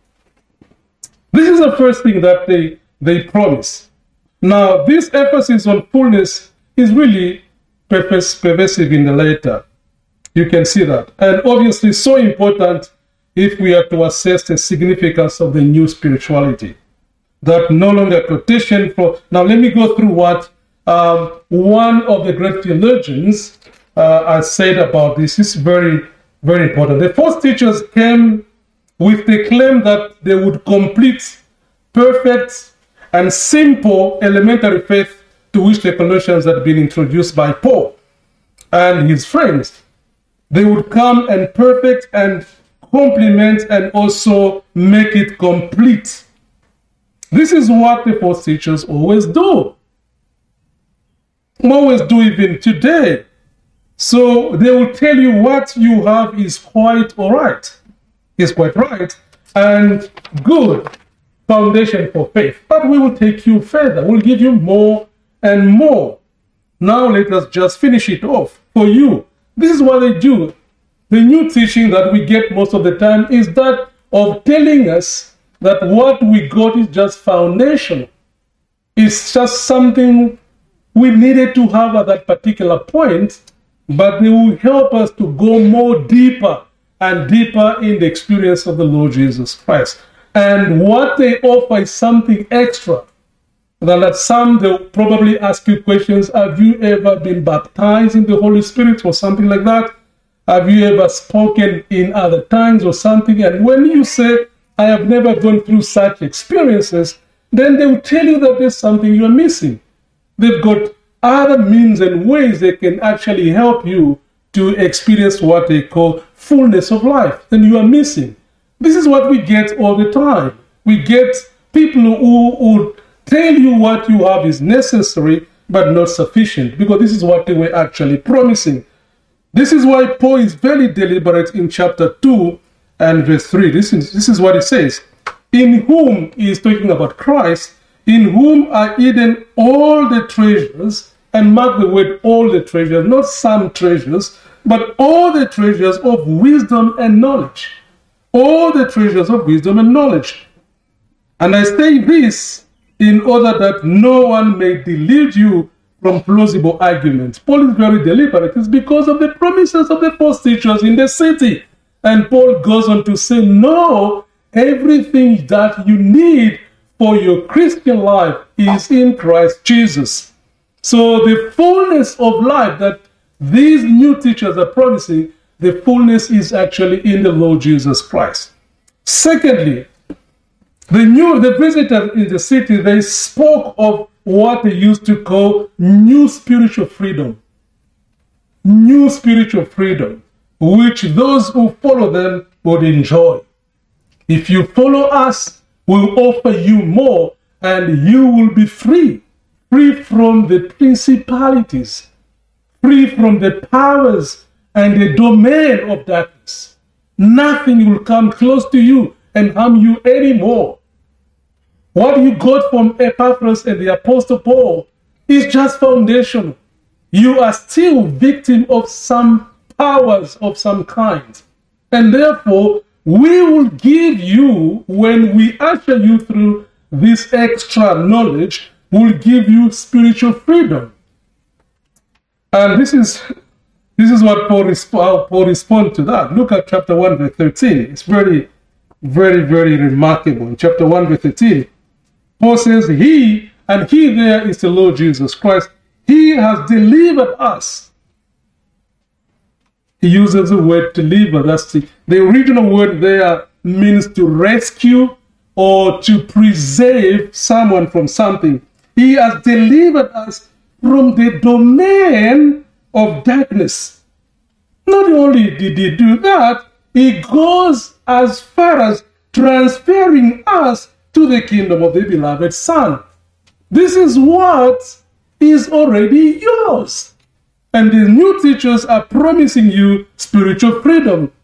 C: This is the first thing that they, they promise. Now, this emphasis on fullness is really pervasive in the letter. You can see that. And obviously so important if we are to assess the significance of the new spirituality. That no longer quotation for... Now let me go through what um, one of the great theologians uh, has said about this. It's very, very important. The false teachers came with the claim that they would complete perfect and simple elementary faith to which the Colossians had been introduced by Paul and his friends. They would come and perfect and complement and also make it complete. This is what the false teachers always do. Always do even today. So they will tell you what you have is quite all right. Is quite right and good foundation for faith. But we will take you further. We'll give you more and more. Now let us just finish it off for you. This is what they do. The new teaching that we get most of the time is that of telling us that what we got is just foundation. It's just something we needed to have at that particular point, but they will help us to go more deeper and deeper in the experience of the Lord Jesus Christ. And what they offer is something extra. That some, they'll probably ask you questions. Have you ever been baptized in the Holy Spirit or something like that? Have you ever spoken in other tongues or something? And when you say, I have never gone through such experiences, then they will tell you that there's something you're missing. They've got other means and ways they can actually help you to experience what they call fullness of life. And you are missing. This is what we get all the time. We get people who, who tell you what you have is necessary but not sufficient, because this is what they were actually promising. This is why Paul is very deliberate in chapter two and verse three. This is, this is what he says. In whom, he is talking about Christ, in whom are hidden all the treasures, and mark the word all the treasures, not some treasures, but all the treasures of wisdom and knowledge. All the treasures of wisdom and knowledge. And I say this in order that no one may delude you from plausible arguments. Paul is very deliberate. It's because of the promises of the false teachers in the city. And Paul goes on to say, no, everything that you need for your Christian life is in Christ Jesus. So the fullness of life that these new teachers are promising, the fullness is actually in the Lord Jesus Christ. Secondly, the new the visitors in the city, they spoke of what they used to call new spiritual freedom. New spiritual freedom, which those who follow them would enjoy. If you follow us, we'll offer you more, and you will be free. Free from the principalities, free from the powers and the domain of darkness. Nothing will come close to you and harm you anymore. What you got from Epaphras and the Apostle Paul is just foundational. You are still victim of some powers of some kind. And therefore, we will give you, when we usher you through this extra knowledge, we'll give you spiritual freedom. And this is this is what Paul, resp- Paul responds to that. Look at chapter one, verse thirteen. It's very, very, very remarkable. In chapter one, verse thirteen, Paul says, He, and He there is the Lord Jesus Christ, He has delivered us. He uses the word deliver. That's the, the original word there means to rescue or to preserve someone from something. He has delivered us from the domain of darkness. Not only did he do that, he goes as far as transferring us to the kingdom of the beloved Son. This is what is already yours. And the new teachers are promising you spiritual freedom.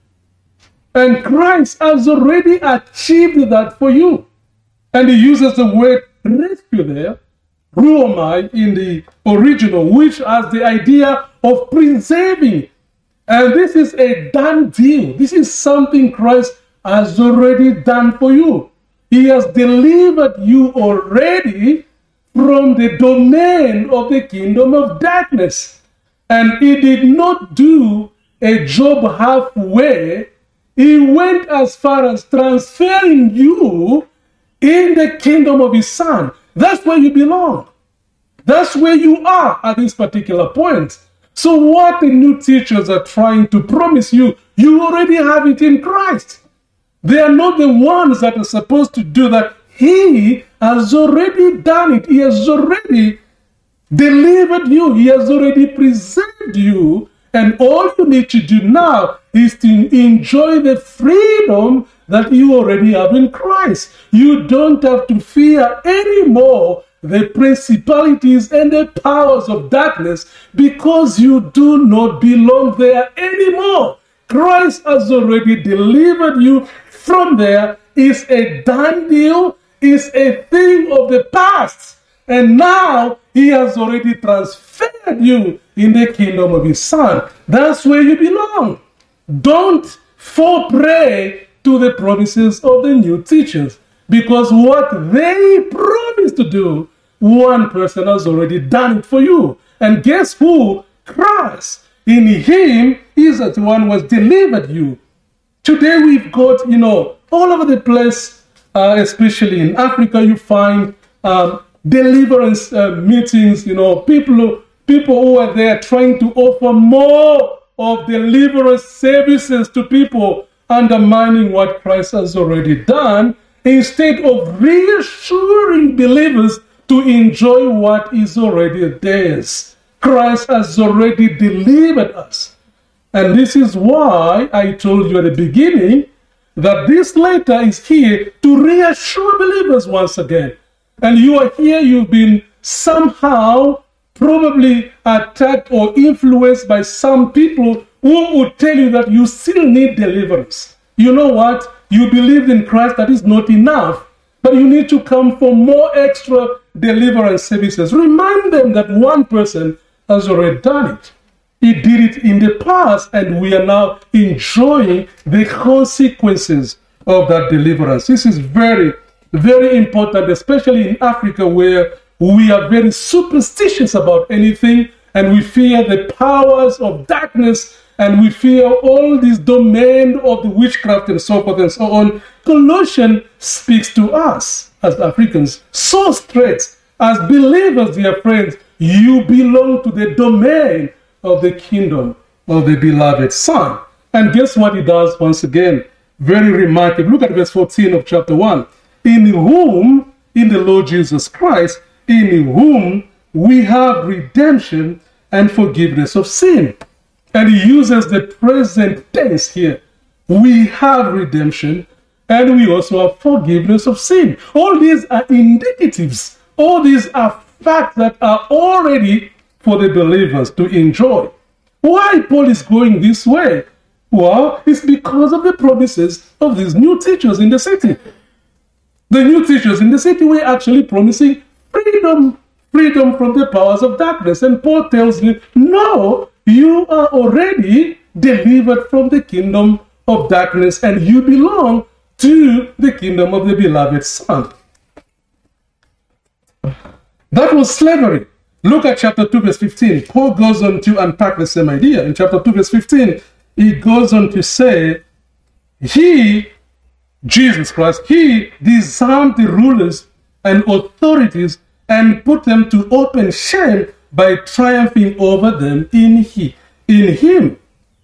C: And Christ has already achieved that for you. And he uses the word rescue there, ruomai, in the original, which has the idea of preserving. And this is a done deal. This is something Christ has already done for you. He has delivered you already from the domain of the kingdom of darkness. And he did not do a job halfway. He went as far as transferring you in the kingdom of his Son. That's where you belong. That's where you are at this particular point. So what the new teachers are trying to promise you, you already have it in Christ. They are not the ones that are supposed to do that. He has already done it. He has already delivered you. He has already preserved you. And all you need to do now is to enjoy the freedom that you already have in Christ. You don't have to fear anymore the principalities and the powers of darkness because you do not belong there anymore. Christ has already delivered you from there. It's a done deal. It's a thing of the past. And now he has already transferred you in the kingdom of his Son. That's where you belong. Don't fall prey to the promises of the new teachers, because what they promised to do, one person has already done it for you. And guess who? Christ. In him is the one who has delivered you. Today we've got, you know, all over the place, uh, especially in Africa, you find um, deliverance uh, meetings, you know, people who, people who are there trying to offer more of deliverance services to people, undermining what Christ has already done, instead of reassuring believers to enjoy what is already theirs. Christ has already delivered us. And this is why I told you at the beginning that this letter is here to reassure believers once again. And you are here, you've been somehow probably attacked or influenced by some people who would tell you that you still need deliverance. You know what? You believed in Christ, that is not enough, but you need to come for more extra deliverance services. Remind them that one person has already done it. He did it in the past, and we are now enjoying the consequences of that deliverance. This is very, very important, especially in Africa, where we are very superstitious about anything, and we fear the powers of darkness, and we fear all this domain of the witchcraft and so forth and so on. Colossians speaks to us as Africans so straight. As believers, dear friends, you belong to the domain of the kingdom of the beloved Son. And guess what he does once again? Very remarkable. Look at verse fourteen of chapter one. In whom, in the Lord Jesus Christ, in whom we have redemption and forgiveness of sin. And he uses the present tense here. We have redemption and we also have forgiveness of sin. All these are indicatives. All these are facts that are already for the believers to enjoy. Why Paul is going this way? Well, it's because of the promises of these new teachers in the city. The new teachers in the city were actually promising freedom, freedom from the powers of darkness. And Paul tells you, no, you are already delivered from the kingdom of darkness and you belong to the kingdom of the beloved Son. That was slavery. Look at chapter two, verse fifteen. Paul goes on to unpack the same idea. In chapter two, verse fifteen, he goes on to say, he, Jesus Christ, he disarmed the rulers and authorities and put them to open shame by triumphing over them in, he, in him.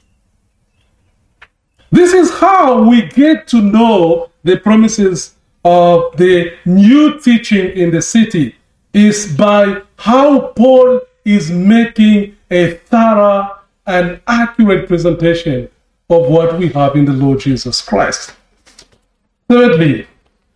C: This is how we get to know the promises of the new teaching in the city, is by how Paul is making a thorough and accurate presentation of what we have in the Lord Jesus Christ. Thirdly,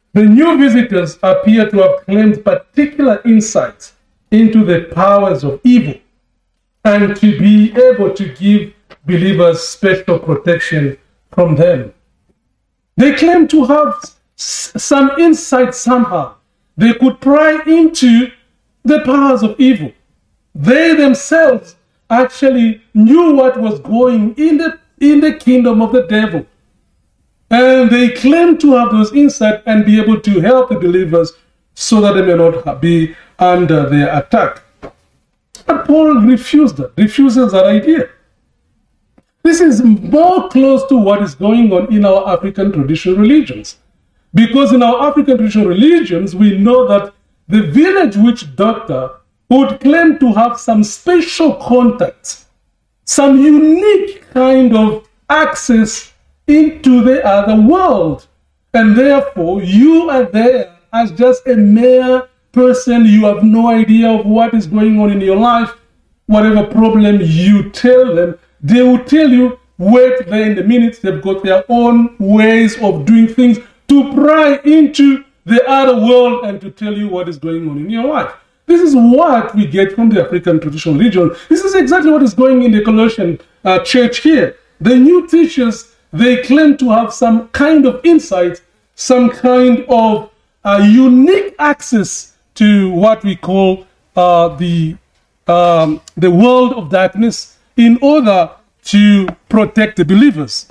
C: The new visitors appear to have claimed particular insights into the powers of evil and to be able to give believers special protection from them. They claim to have s- some insight somehow. They could pry into the powers of evil. They themselves actually knew what was going in the, in the kingdom of the devil. And they claim to have those insights and be able to help the believers so that they may not be under their attack. But Paul refused that, refuses that idea. This is more close to what is going on in our African traditional religions. Because in our African traditional religions, we know that the village witch doctor would claim to have some special contacts, some unique kind of access into the other world. And therefore, you are there as just a mere person. You have no idea of what is going on in your life. Whatever problem you tell them, they will tell you, wait there in the minutes. They've got their own ways of doing things to pry into the other world and to tell you what is going on in your life. This is what we get from the African traditional religion. This is exactly what is going in the Colossian uh, church here. The new teachers, they claim to have some kind of insight, some kind of uh, unique access to what we call uh, the, um, the world of darkness in order to protect the believers.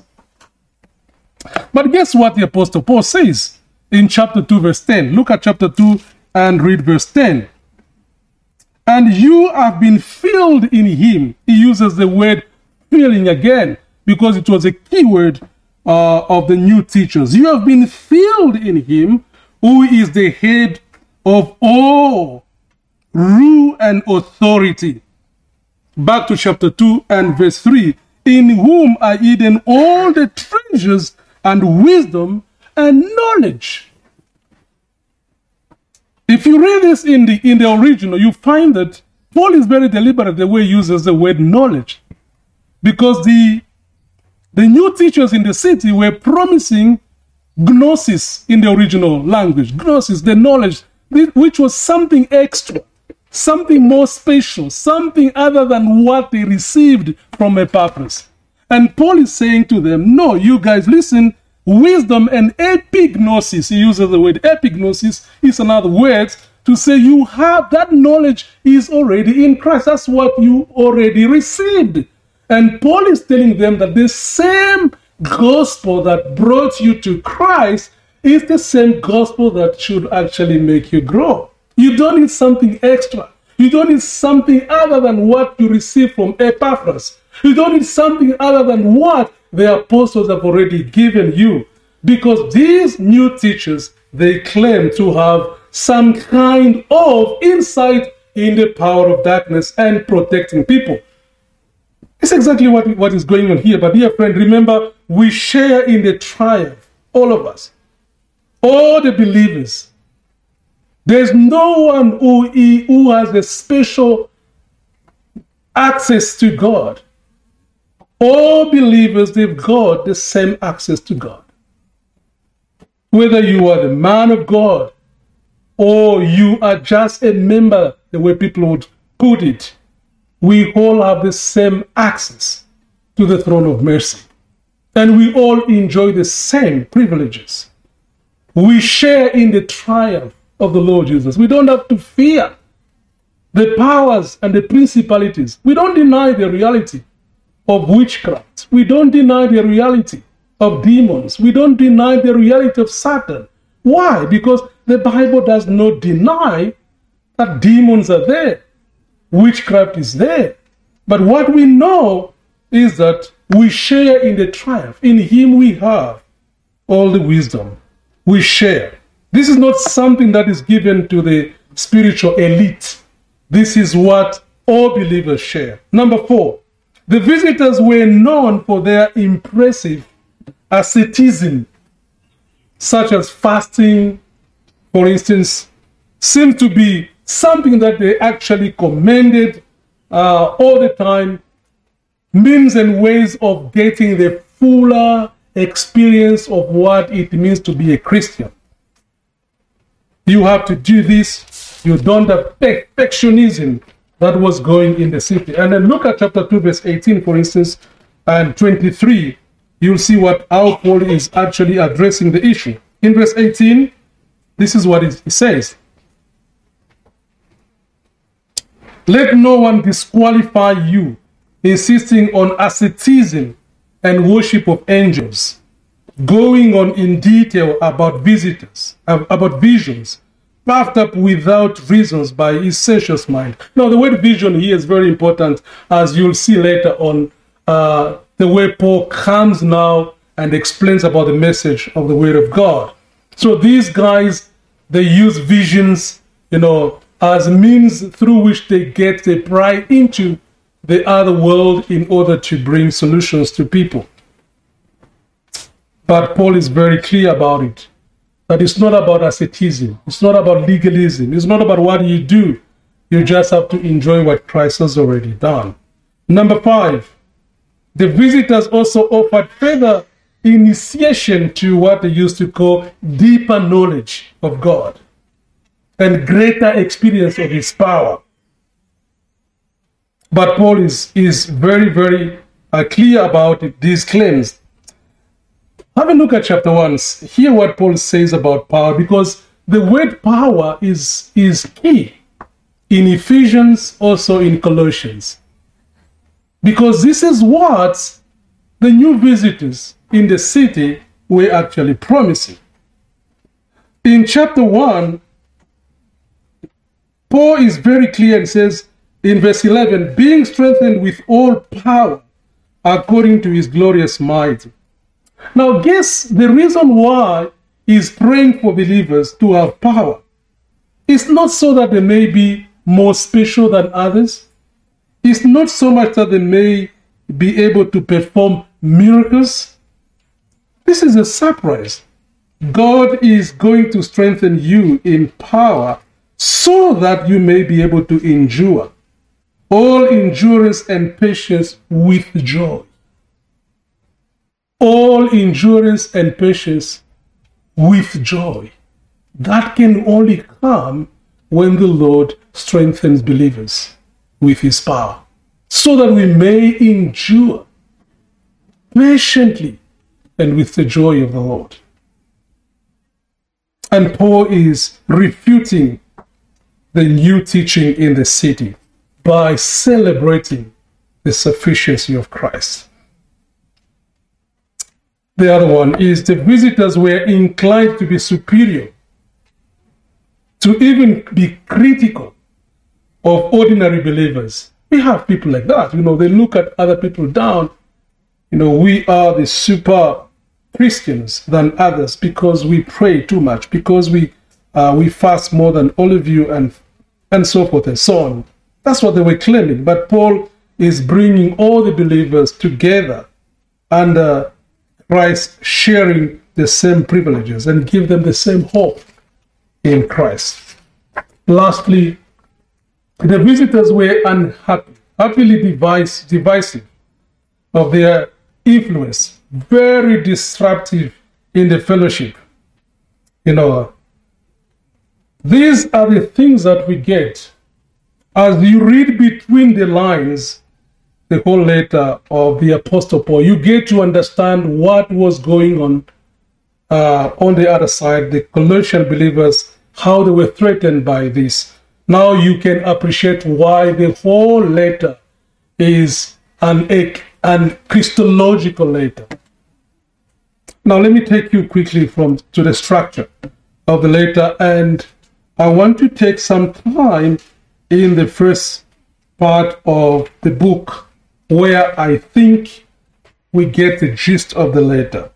C: But guess what the Apostle Paul says in chapter two, verse ten. Look at chapter two and read verse ten. And you have been filled in him. He uses the word filling again because it was a key word uh, of the new teachers. You have been filled in him, who is the head of all rule and authority. Back to chapter two and verse three. In whom are hidden all the treasures and wisdom and knowledge. If you read this in the in the original, you find that Paul is very deliberate the way he uses the word knowledge. Because the, the new teachers in the city were promising gnosis in the original language. Gnosis, the knowledge, which was something extra, something more special, something other than what they received from Epaphras. And Paul is saying to them, no, you guys, listen, wisdom and epignosis, he uses the word epignosis, is another word to say you have, that knowledge is already in Christ. That's what you already received. And Paul is telling them that the same gospel that brought you to Christ is the same gospel that should actually make you grow. You don't need something extra. You don't need something other than what you received from Epaphras. You don't need something other than what the apostles have already given you. Because these new teachers, they claim to have some kind of insight in the power of darkness and protecting people. It's exactly what, what is going on here. But dear friend, remember, we share in the triumph, all of us, all the believers. There's no one who, who has a special access to God. All believers, they've got the same access to God. Whether you are the man of God or you are just a member, the way people would put it, we all have the same access to the throne of mercy. And we all enjoy the same privileges. We share in the triumph of the Lord Jesus. We don't have to fear the powers and the principalities. We don't deny the reality of witchcraft. We don't deny the reality of demons. We don't deny the reality of Satan. Why? Because the Bible does not deny that demons are there. Witchcraft is there. But what we know is that we share in the triumph. In him we have all the wisdom. We share. This is not something that is given to the spiritual elite. This is what all believers share. Number four, the visitors were known for their impressive asceticism, such as fasting, for instance, seemed to be something that they actually commended uh, all the time, means and ways of getting the fuller experience of what it means to be a Christian. You have to do this. You don't have perfectionism that was going in the city. And then look at chapter two, verse eighteen, for instance, and twenty-three. You'll see what how Paul is actually addressing the issue. In verse eighteen, this is what it says. Let no one disqualify you, insisting on asceticism and worship of angels, going on in detail about visitors, about visions, puffed up without reasons by his sensuous mind. Now, the word vision here is very important, as you'll see later on, uh, the way Paul comes now and explains about the message of the Word of God. So these guys, they use visions, you know, as means through which they get, they pry into the other world in order to bring solutions to people. But Paul is very clear about it, that it's not about asceticism, it's not about legalism, it's not about what you do. You just have to enjoy what Christ has already done. Number five, the visitors also offered further initiation to what they used to call deeper knowledge of God and greater experience of his power. But Paul is, is very, very uh, clear about it, these claims. Have a look at chapter one. Hear what Paul says about power, because the word power is, is key in Ephesians, also in Colossians. Because this is what the new visitors in the city were actually promising. In chapter one, Paul is very clear and says in verse eleven, being strengthened with all power according to his glorious might. Now, guess the reason why he's praying for believers to have power. It's not so that they may be more special than others. It's not so much that they may be able to perform miracles. This is a surprise. God is going to strengthen you in power so that you may be able to endure all endurance and patience with joy. All endurance and patience with joy. That can only come when the Lord strengthens believers with his power, so that we may endure patiently and with the joy of the Lord. And Paul is refuting the new teaching in the city by celebrating the sufficiency of Christ. The other one is the visitors were inclined to be superior, to even be critical of ordinary believers. We have people like that. You know, they look at other people down. You know, we are the super Christians than others because we pray too much, because we uh, we fast more than all of you, and and so forth and so on. That's what they were claiming. But Paul is bringing all the believers together under Christ, sharing the same privileges and give them the same hope in Christ. Lastly, the visitors were unhappy, happily device, divisive of their influence, very disruptive in the fellowship. You know, these are the things that we get as you read between the lines the whole letter of the Apostle Paul. You get to understand what was going on uh, on the other side, the Colossian believers, how they were threatened by this. Now you can appreciate why the whole letter is an, an Christological letter. Now let me take you quickly from to the structure of the letter, and I want to take some time in the first part of the book where I think we get the gist of the letter.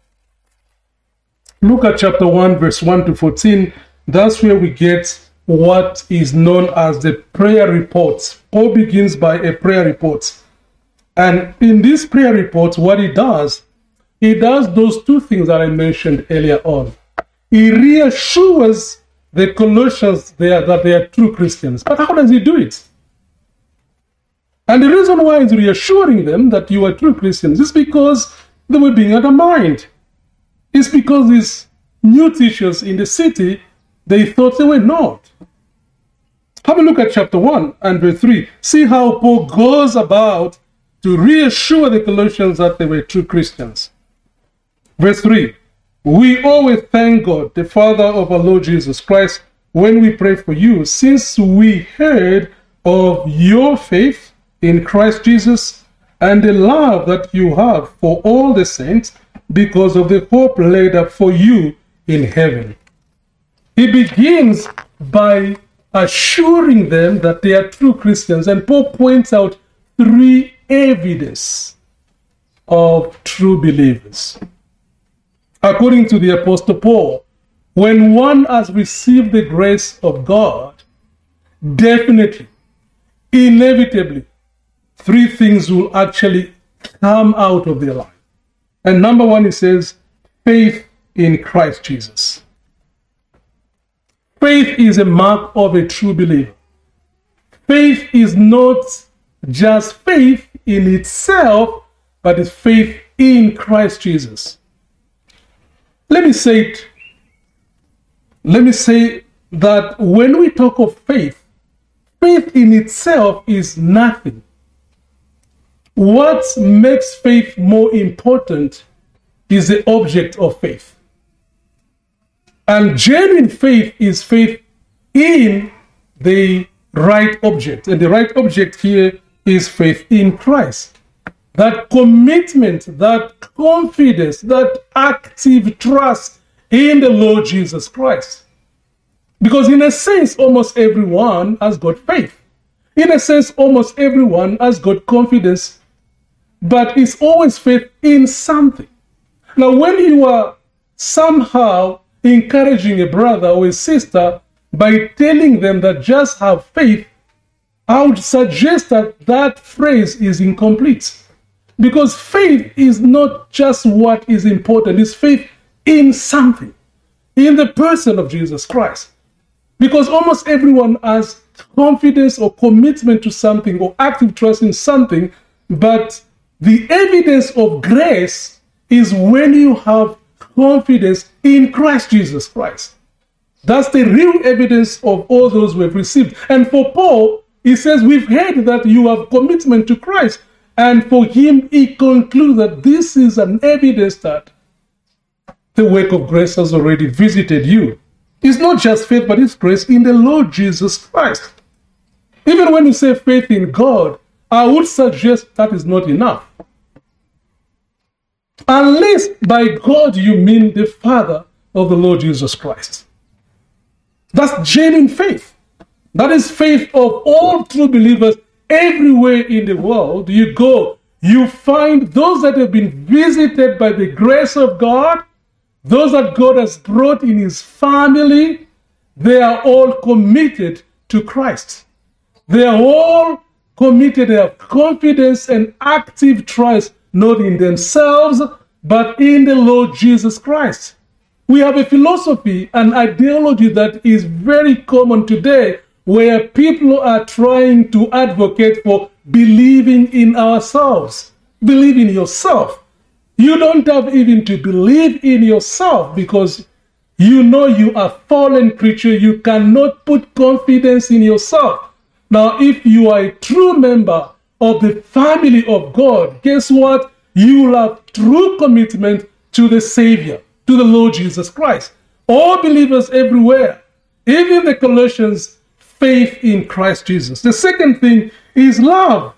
C: Look at chapter one, verse one to fourteen. That's where we get what is known as the prayer reports. Paul begins by a prayer report. And in this prayer report, what he does, he does those two things that I mentioned earlier on. He reassures the Colossians there that they are true Christians. But how does he do it? And the reason why he's reassuring them that you are true Christians is because they were being undermined. It's because these new teachers in the city they thought they were not. Have a look at chapter one and verse three. See how Paul goes about to reassure the Colossians that they were true Christians. Verse three. We always thank God, the Father of our Lord Jesus Christ, when we pray for you, since we heard of your faith in Christ Jesus and the love that you have for all the saints because of the hope laid up for you in heaven. He begins by assuring them that they are true Christians, and Paul points out three evidences of true believers. According to the Apostle Paul, when one has received the grace of God, definitely, inevitably, three things will actually come out of their life. And number one, he says, faith in Christ Jesus. Faith is a mark of a true believer. Faith is not just faith in itself, but it's faith in Christ Jesus. Let me say it. Let me say that when we talk of faith, faith in itself is nothing. What makes faith more important is the object of faith. And genuine faith is faith in the right object. And the right object here is faith in Christ. That commitment, that confidence, that active trust in the Lord Jesus Christ. Because in a sense, almost everyone has got faith. In a sense, almost everyone has got confidence, but it's always faith in something. Now, when you are somehow encouraging a brother or a sister by telling them that just have faith, I would suggest that that phrase is incomplete. Because faith is not just what is important, it's faith in something, in the person of Jesus Christ. Because almost everyone has confidence or commitment to something or active trust in something, but the evidence of grace is when you have confidence in Christ Jesus Christ. That's the real evidence of all those who have received. And for Paul, he says, we've heard that you have commitment to Christ. And for him, he concludes that this is an evidence that the work of grace has already visited you. It's not just faith, but it's grace in the Lord Jesus Christ. Even when you say faith in God, I would suggest that is not enough. Unless by God you mean the Father of the Lord Jesus Christ. That's genuine faith. That is faith of all true believers everywhere in the world. You go, you find those that have been visited by the grace of God, those that God has brought in his family, they are all committed to Christ. They are all committed, they have confidence and active trust, not in themselves, but in the Lord Jesus Christ. We have a philosophy, an ideology that is very common today, where people are trying to advocate for believing in ourselves. Believe in yourself. You don't have even to believe in yourself because you know you are a fallen creature. You cannot put confidence in yourself. Now, if you are a true member of the family of God, guess what? You will have true commitment to the Savior, to the Lord Jesus Christ. All believers everywhere, even the Colossians, faith in Christ Jesus. The second thing is love.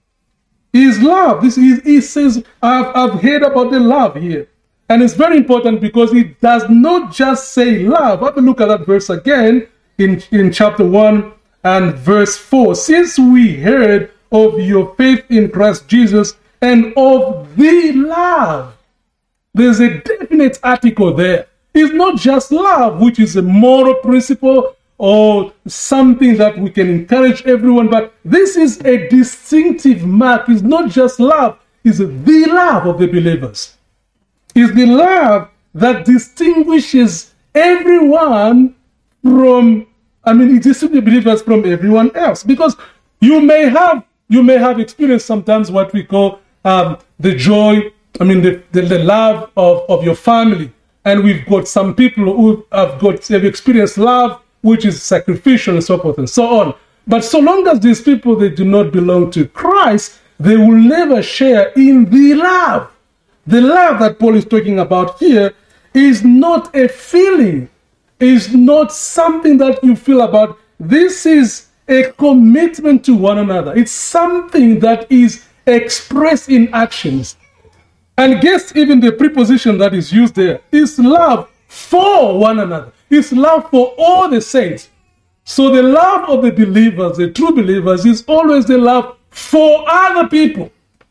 C: Is love. This is, he says, I've, I've heard about the love here. And it's very important because it does not just say love. Have a look at that verse again in, in chapter one and verse four. Since we heard of your faith in Christ Jesus and of the love. There's a definite article there. It's not just love, which is a moral principle or something that we can encourage everyone, but this is a distinctive mark. It's not just love, it's the love of the believers. It's the love that distinguishes everyone from, I mean, it distinguishes believers from everyone else. Because you may have, you may have experienced sometimes what we call um, the joy, I mean, the, the, the love of, of your family. and we've got some people who have got have experienced love, which is sacrificial and so forth and so on. But so long as these people, they do not belong to Christ, they will never share in the love. The love that Paul is talking about here is not a feeling, is not something that you feel about. This is a commitment to one another. It's something that is expressed in actions. And guess even the preposition that is used there is love for one another. It's love for all the saints. So the love of the believers, the true believers, is always the love for other people.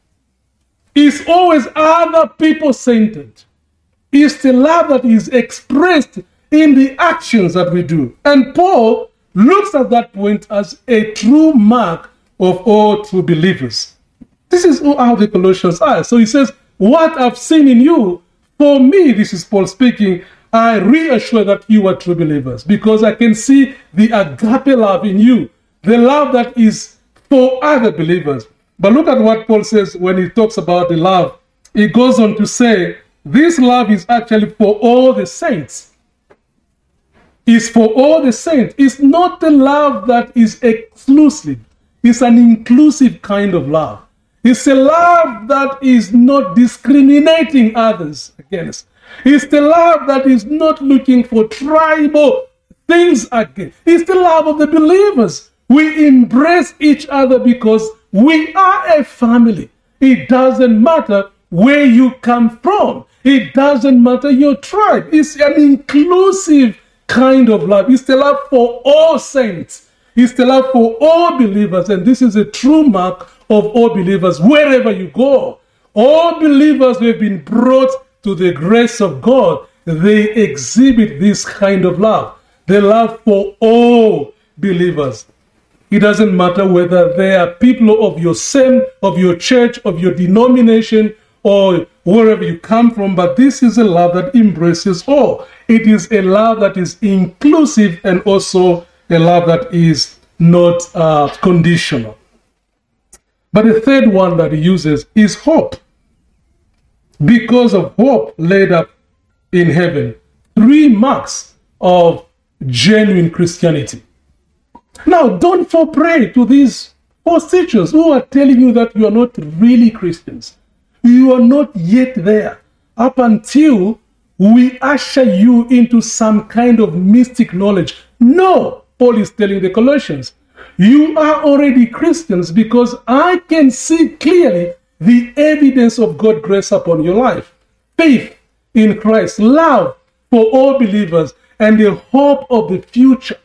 C: It's always other people-centered. It's the love that is expressed in the actions that we do. And Paul looks at that point as a true mark of all true believers. This is how the Colossians are. So he says, what I've seen in you, for me, this is Paul speaking, I reassure that you are true believers, because I can see the agape love in you, the love that is for other believers. But look at what Paul says when he talks about the love. He goes on to say, this love is actually for all the saints. It's for all the saints. It's not the love that is exclusive. It's an inclusive kind of love. It's a love that is not discriminating others against. It's the love that is not looking for tribal things again. It's the love of the believers. We embrace each other because we are a family. It doesn't matter where you come from. It doesn't matter your tribe. It's an inclusive kind of love. It's the love for all saints. It's the love for all believers. And this is a true mark of all believers wherever you go. All believers who have been brought to the grace of God, they exhibit this kind of love. The love for all believers. It doesn't matter whether they are people of your same, of your church, of your denomination, or wherever you come from, but this is a love that embraces all. It is a love that is inclusive and also a love that is not uh, conditional. But the third one that he uses is hope. Because of hope laid up in heaven. Three marks of genuine Christianity. Now, don't fall prey to these false teachers who are telling you that you are not really Christians. You are not yet there up until we usher you into some kind of mystic knowledge. No, Paul is telling the Colossians, you are already Christians because I can see clearly the evidence of God's grace upon your life. Faith in Christ, love for all believers, and the hope of the future.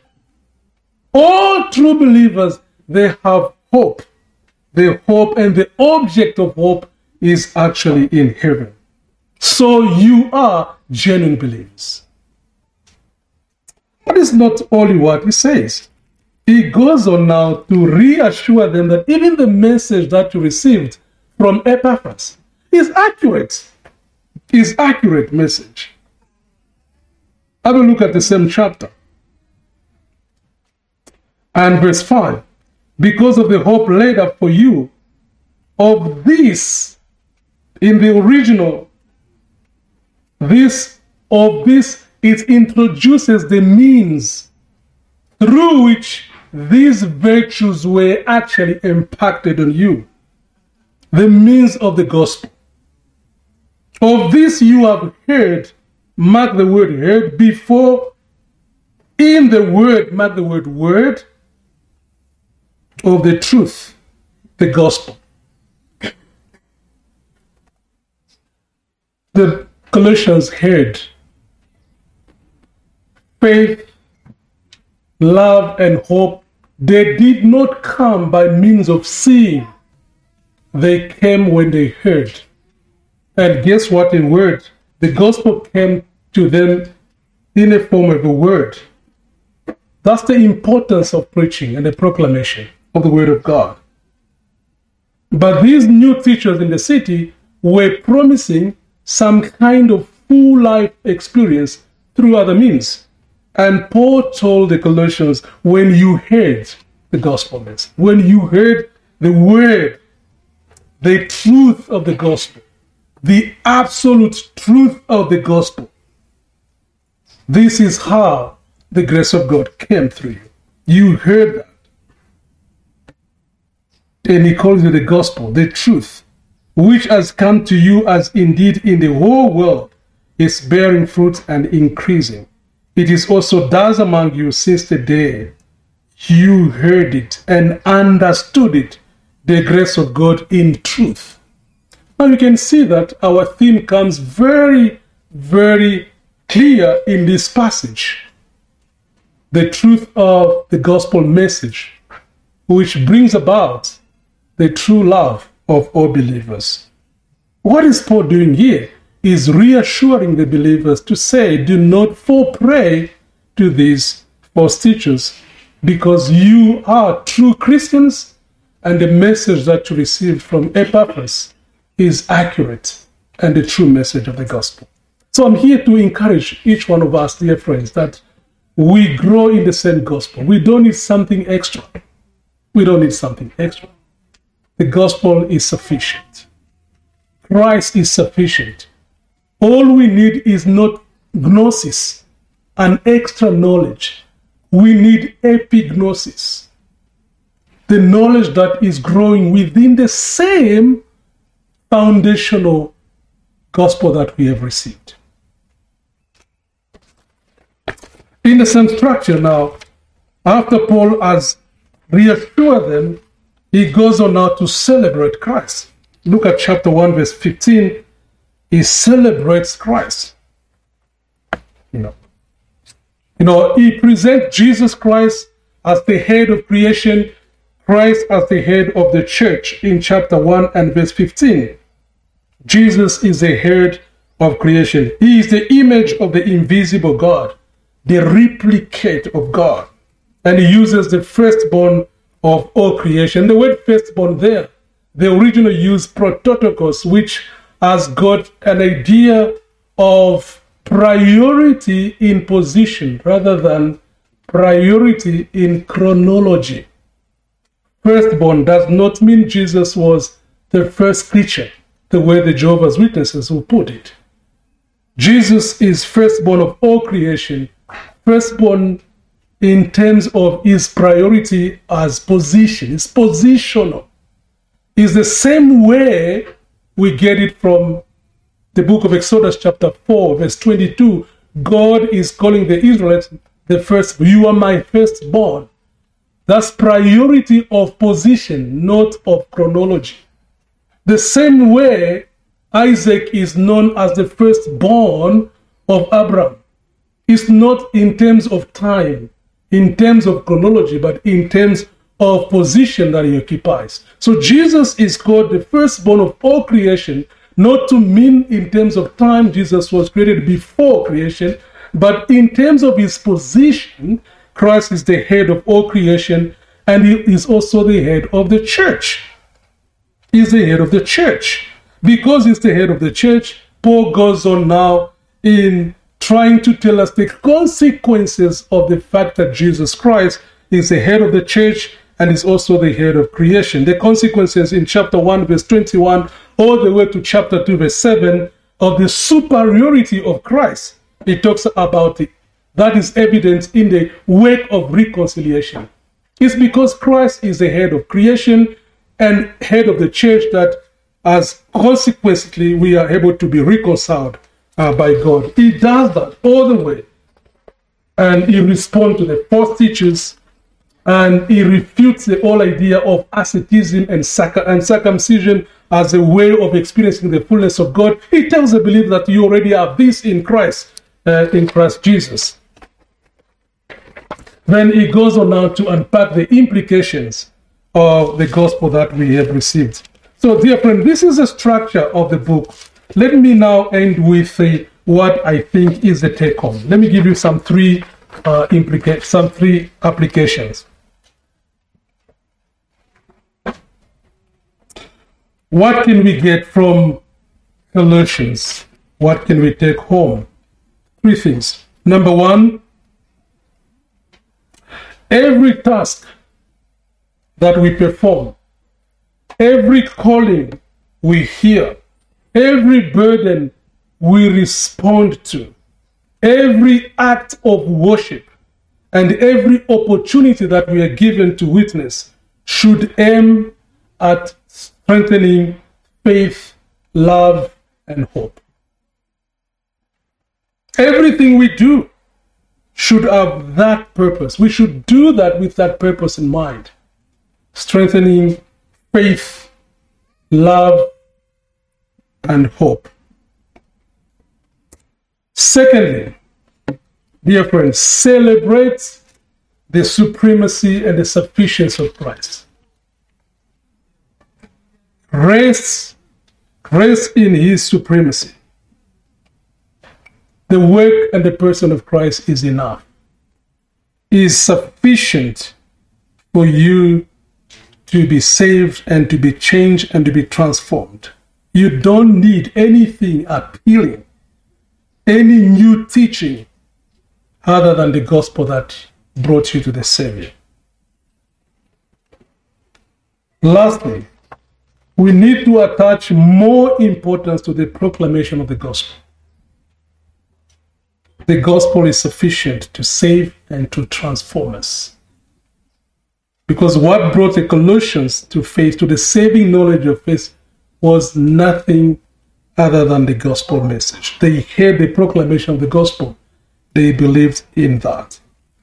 C: All true believers, they have hope. The hope and the object of hope is actually in heaven. So you are genuine believers. That is not only what he says. He goes on now to reassure them that even the message that you received from Epaphras is accurate. Is accurate message. Have a look at the same chapter. And verse five. Because of the hope laid up for you, of this, in the original, this, of this, it introduces the means through which these virtues were actually impacted on you. The means of the gospel. Of this you have heard, mark the word heard, before, in the word, mark the word word, of the truth, the gospel. The Colossians heard faith, love, and hope. They did not come by means of seeing. They came when they heard. And guess what? A word. The gospel came to them in the form of a word. That's the importance of preaching and the proclamation of the word of God. But these new teachers in the city were promising some kind of full life experience through other means. And Paul told the Colossians, when you heard the gospel message, when you heard the word, the truth of the gospel, the absolute truth of the gospel, This is how the grace of God came through you. You heard that. And he calls it the gospel, the truth, which has come to you as indeed in the whole world is bearing fruit and increasing. It is also thus among you since the day you heard it and understood it, the grace of God in truth. Now you can see that our theme comes very, very clear in this passage. The truth of the gospel message, which brings about the true love of all believers. What is Paul doing here? Is reassuring the believers to say, do not fall prey to these false teachers, because you are true Christians and the message that you received from Epaphras is accurate and the true message of the gospel. So I'm here to encourage each one of us, dear friends, that we grow in the same gospel. We don't need something extra. We don't need something extra. The gospel is sufficient. Christ is sufficient. All we need is not gnosis, an extra knowledge. We need epignosis, the knowledge that is growing within the same foundational gospel that we have received. In the same structure now, after Paul has reassured them, he goes on now to celebrate Christ. Look at chapter one, verse fifteen. He celebrates Christ. You know, you know, he presents Jesus Christ as the head of creation, Christ as the head of the church in chapter one and verse fifteen. Jesus is the head of creation. He is the image of the invisible God, the replicate of God. And he uses the firstborn of all creation. The word firstborn there, the original use prototokos, which has got an idea of priority in position rather than priority in chronology. Firstborn does not mean Jesus was the first creature, the way the Jehovah's Witnesses will put it. Jesus is firstborn of all creation, firstborn in terms of his priority as position. It's positional. It's the same way we get it from the book of Exodus chapter four, verse twenty-two. God is calling the Israelites the first. You are my firstborn. That's priority of position, not of chronology. The same way Isaac is known as the firstborn of Abraham. It's not in terms of time, in terms of chronology, but in terms of position that he occupies. So Jesus is called the firstborn of all creation, not to mean in terms of time Jesus was created before creation, but in terms of his position, Christ is the head of all creation, and he is also the head of the church. He's the head of the church. Because he's the head of the church, Paul goes on now in trying to tell us the consequences of the fact that Jesus Christ is the head of the church and is also the head of creation. The consequences in chapter one, verse twenty-one, all the way to chapter two, verse seven, of the superiority of Christ. It talks about it. That is evident in the work of reconciliation. It's because Christ is the head of creation and head of the church that as consequently we are able to be reconciled uh, by God. He does that all the way. And he responds to the false teachers, and he refutes the whole idea of asceticism and, circ- and circumcision as a way of experiencing the fullness of God. He tells the believer that you already have this in Christ, uh, in Christ Jesus. Then he goes on now to unpack the implications of the gospel that we have received. So, dear friend, this is the structure of the book. Let me now end with uh, what I think is the take-home. Let me give you some three uh, implica- some three applications. What can we get from Colossians? What can we take home? Three things. Number one, every task that we perform, every calling we hear, every burden we respond to every act of worship and every opportunity that we are given to witness should aim at strengthening faith, love, and hope. Everything we do should have that purpose. We should do that with that purpose in mind. Strengthening faith, love, and hope. Secondly, dear friends, celebrate the supremacy and the sufficiency of Christ. Rest, rest in his supremacy. The work and the person of Christ is enough, is sufficient for you to be saved and to be changed and to be transformed. You don't need anything appealing, any new teaching other than the gospel that brought you to the Savior. Lastly, we need to attach more importance to the proclamation of the gospel. The gospel is sufficient to save and to transform us. Because what brought the Colossians to faith, to the saving knowledge of faith, was nothing other than the gospel message. They heard the proclamation of the gospel. They believed in that.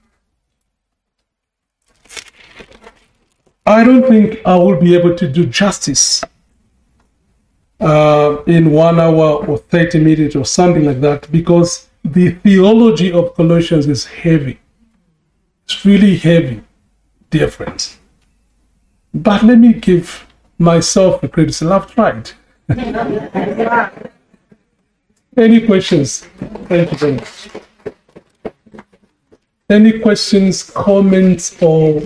C: I don't think I will be able to do justice uh, in one hour or thirty minutes or something like that, because the theology of Colossians is heavy. It's really heavy, dear friends. But let me give myself a credit. I've tried. Any questions? Thank you very much. Any questions, comments, or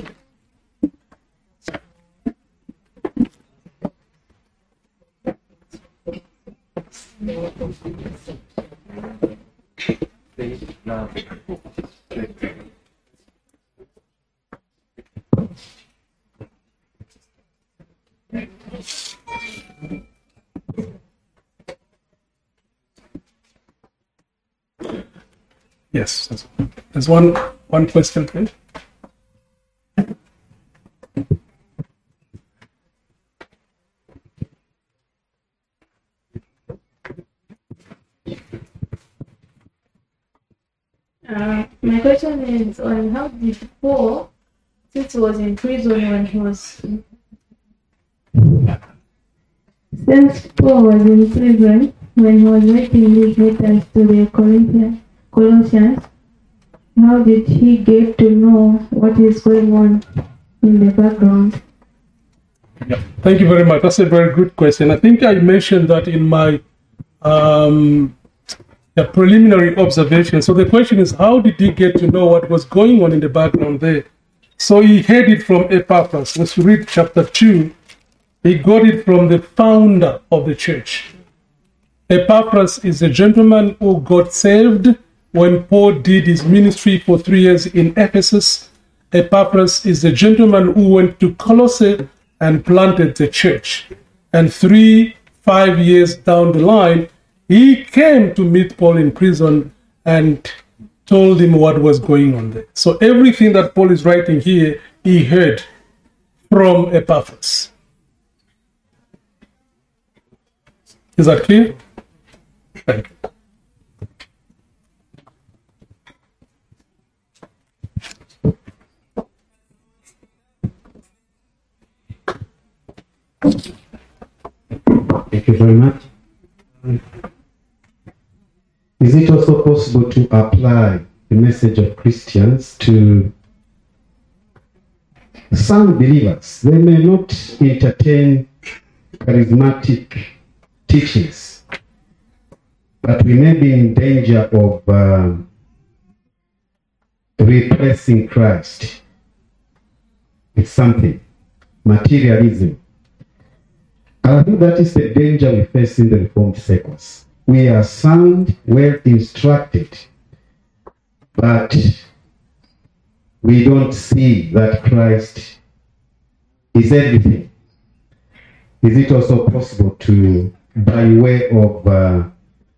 C: yes, there's, there's one one question, please.
D: Uh, my question is on how did Paul, since he was in prison when he was since Paul was in prison when he was writing his letters to the Corinthians, Colossians, how did he get to know what is going on in the background?
C: Yeah, thank you very much. That's a very good question. I think I mentioned that in my um, a preliminary observation. So the question is, how did he get to know what was going on in the background there? So he heard it from Epaphras. Let's read chapter two. He got it from the founder of the church. Epaphras is a gentleman who got saved when Paul did his ministry for three years in Ephesus. Epaphras is a gentleman who went to Colossae and planted the church. And three, five years down the line, he came to meet Paul in prison and told him what was going on there. So everything that Paul is writing here, he heard from Epaphras. Is that clear? Thank you.
B: Thank you very much. Is it also possible to apply the message of Christians to some believers? They may not entertain charismatic teachings, but we may be in danger of uh, replacing Christ with something, materialism. And I think that is the danger we face in the Reformed circles. We are sound, well instructed, but we don't see that Christ is everything. Is it also possible to, by way of uh,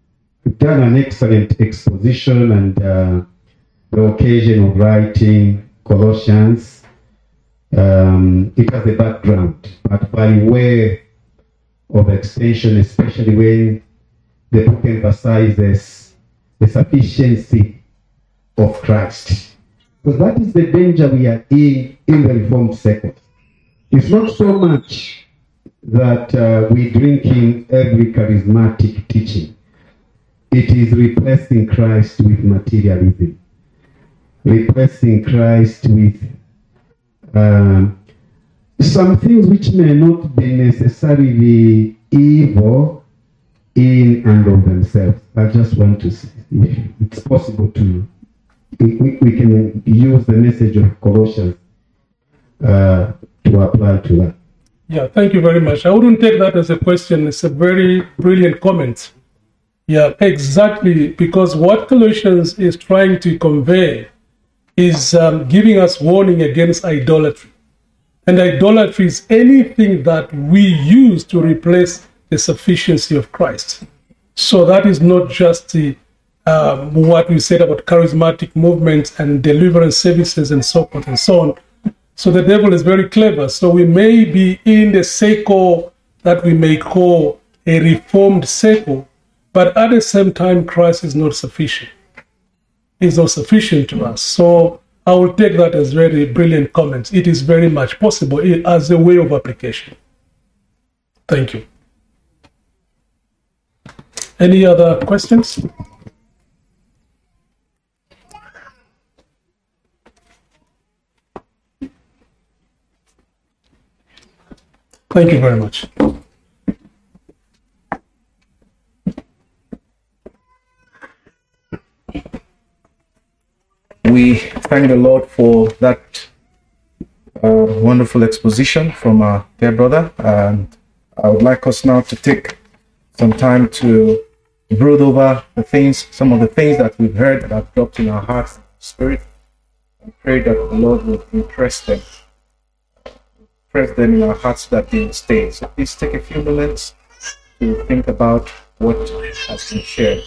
E: You've done an excellent exposition and uh, the occasion of writing Colossians. Um, it has a background, but by way of extension, especially when the book emphasizes the sufficiency of Christ. Because that is the danger we are in in the Reformed circle. It's not so much that uh, we drink in every charismatic teaching. It is replacing Christ with materialism, replacing Christ with um, some things which may not be necessarily evil in and of themselves. I just want to see if it's possible to, we, we can use the message of Colossians uh, to apply to that.
C: Yeah, thank you very much. I wouldn't take that as a question. It's a very brilliant comment. Yeah, exactly, because what Colossians is trying to convey is um, giving us warning against idolatry. And idolatry is anything that we use to replace the sufficiency of Christ. So that is not just the um, what we said about charismatic movements and deliverance services and so forth and so on. So the devil is very clever. So we may be in the circle that we may call a reformed circle, but at the same time, Christ is not sufficient. He's not sufficient to us. So I will take that as very brilliant comments. It is very much possible as a way of application. Thank you. Any other questions? Thank you very much.
B: We thank the Lord for that uh, wonderful exposition from our dear brother, and I would like us now to take some time to brood over the things, some of the things that we've heard that have dropped in our hearts, spirit, and pray that the Lord will impress them, impress them in our hearts that they will stay. So please take a few moments to think about what has been shared.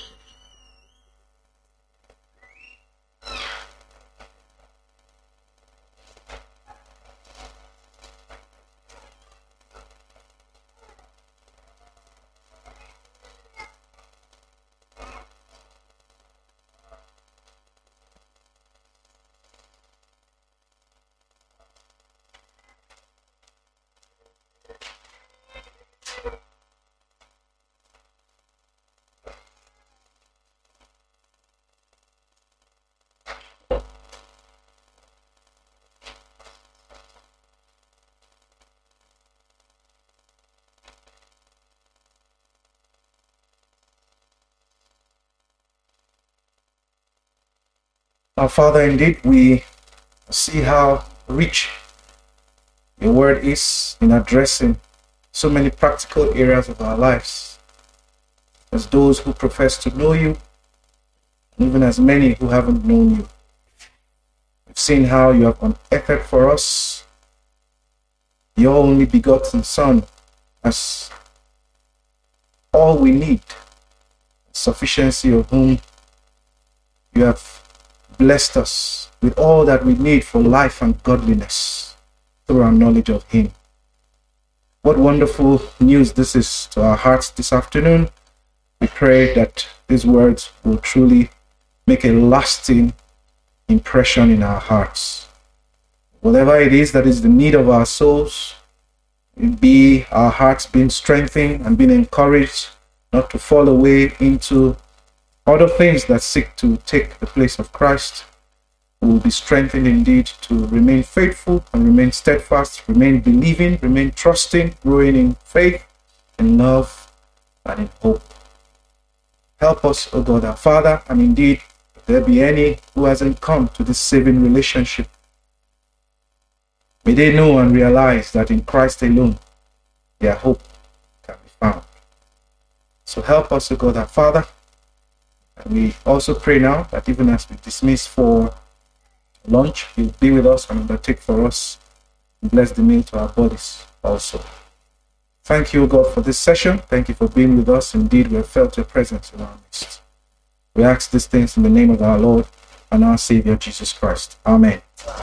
B: Our Father, indeed, we see how rich your word is in addressing so many practical areas of our lives. As those who profess to know you, and even as many who haven't known you. We've seen how you have unearthed for us your only begotten Son as all we need, sufficiency of whom you have blessed us with all that we need for life and godliness through our knowledge of him. What wonderful news this is to our hearts this afternoon. We pray that these words will truly make a lasting impression in our hearts. Whatever it is that is the need of our souls, it be our hearts being strengthened and being encouraged not to fall away into other things that seek to take the place of Christ. We will be strengthened indeed to remain faithful and remain steadfast, remain believing, remain trusting, growing in faith, in love, and in hope. Help us, O God, our Father, and indeed, if there be any who hasn't come to this saving relationship, may they know and realize that in Christ alone, their hope can be found. So help us, O God, our Father. And we also pray now that even as we dismiss for lunch, you'll be with us and undertake for us. Bless the meal to our bodies also. Thank you, God, for this session. Thank you for being with us. Indeed, we have felt your presence in our midst. We ask these things in the name of our Lord and our Savior, Jesus Christ. Amen.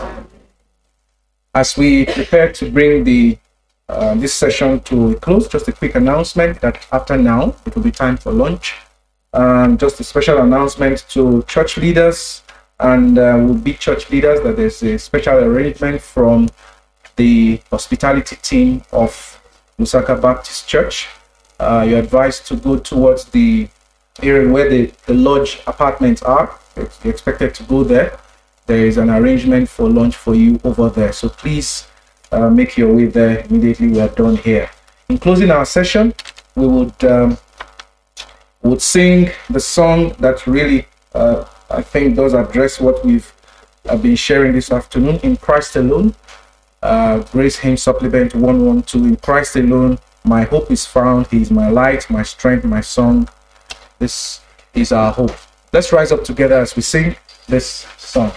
B: As we prepare to bring the uh, this session to a close, just a quick announcement that after now, it will be time for lunch. Um, just a special announcement to church leaders and uh, will be church leaders that there's a special arrangement from the hospitality team of Lusaka Baptist Church. Uh, you're advised to go towards the area where the, the lodge apartments are. You're expected to go there. There is an arrangement for lunch for you over there. So please uh, make your way there immediately we are done here. In closing our session, we would um, would sing the song that really, uh, I think, does address what we've uh, been sharing this afternoon. In Christ Alone, uh, Grace Hymn Supplement one one two. In Christ Alone, my hope is found. He is my light, my strength, my song. This is our hope. Let's rise up together as we sing this song.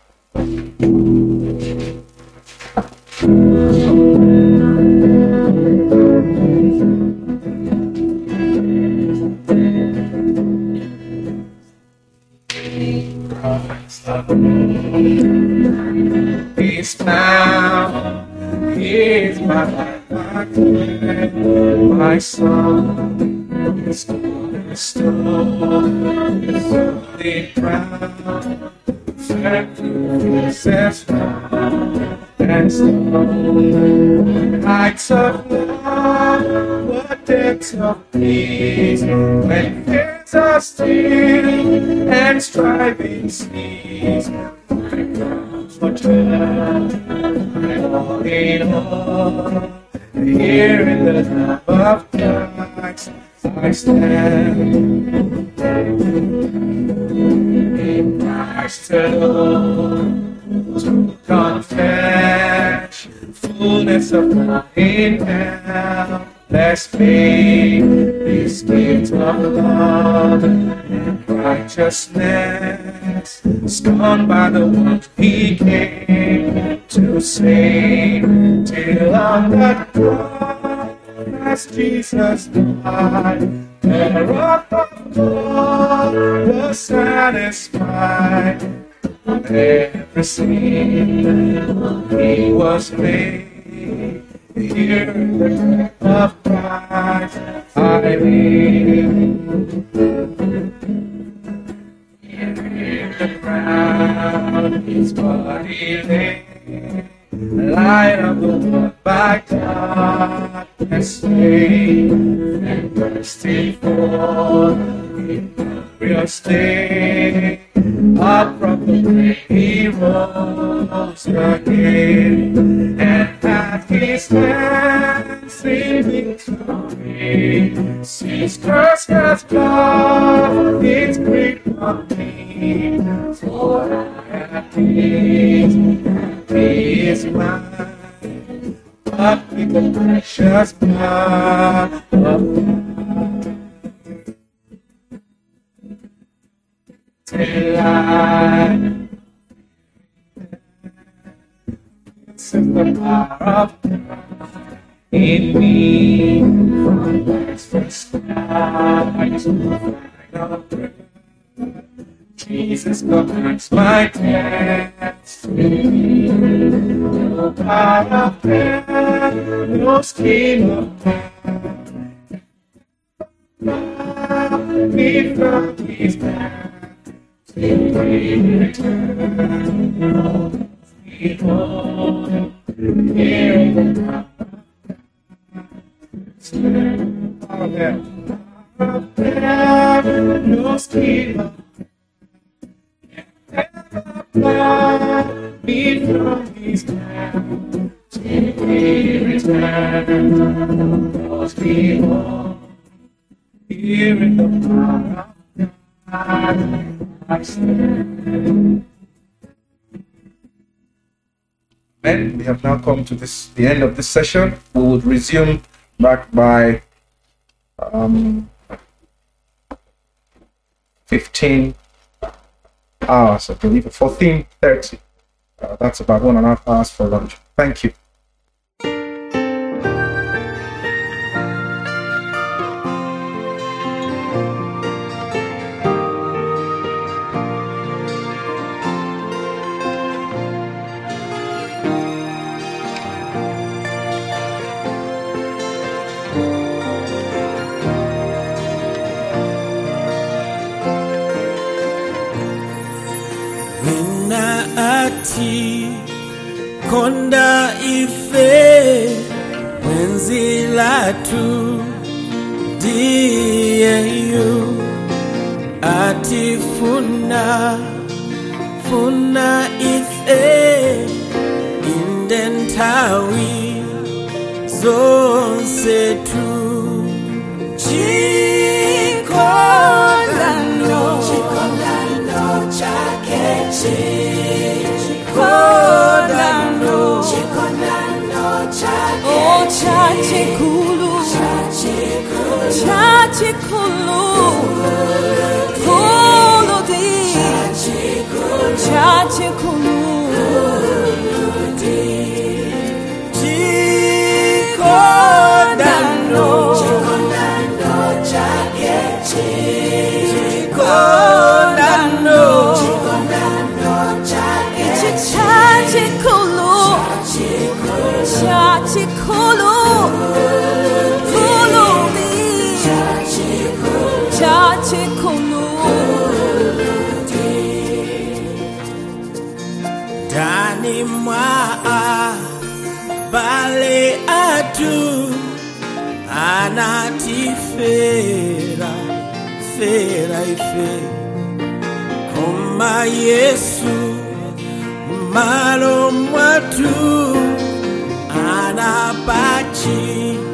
B: He's found, he's my life, my song is cornerstone, is only crown, sacrifices and stone, heights of love, what depths of peace, when fears are still and striving cease. For joy, my all in all, here in the love of Christ I stand. In Christ alone, to confess fullness of mine now. Let's pay this gift of love and righteousness, scorned by the one He came to save, till on that cross as Jesus died, the wrath of God was satisfied. Every sin He was made. Here in the death of Christ I live. Here in the ground His body lay, light of the world by darkness slain, and bursting forth in glorious day. Up from the grave He rose again, and at His hands in victory, sin's curse has gone, its grip on me. For I have peace, and He is mine, but with the precious blood of God. Till I this is the power of God in me, from life's first cry to the final breath. Jesus commands my destiny. No power of death, no scheme of death, me from His hand. Till we return, behold, here in the power of death, no scheme of death, me from His hand. Till we return, behold, here in the power of God. Amen. We have now come to this the end of this session. We would resume back by um, fifteen hours, I believe, fourteen thirty. Uh, that's about one and a half hours for lunch. Thank you.
A: ena ati konda ife wenzilatu diyeyu ati funa funa ife indentawi zonse tu Chikondano Chikondano chakechi Chikondano Chikondano chakechi Oh chachikulu Chachikulu Chachikulu Kulu di Chachikulu Chachikulu Chikondano Chikondano chakechi Chikondano Chikondano chakechi Chachikulu Chachikulu Kulu di Chachikulu Dani mwa bale atu anati fera fera ife koma Yesu malo mwatu anapachi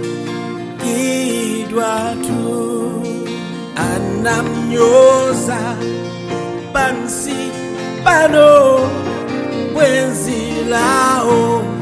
A: kidwatu anamnyoza pansi pano bwenzi lao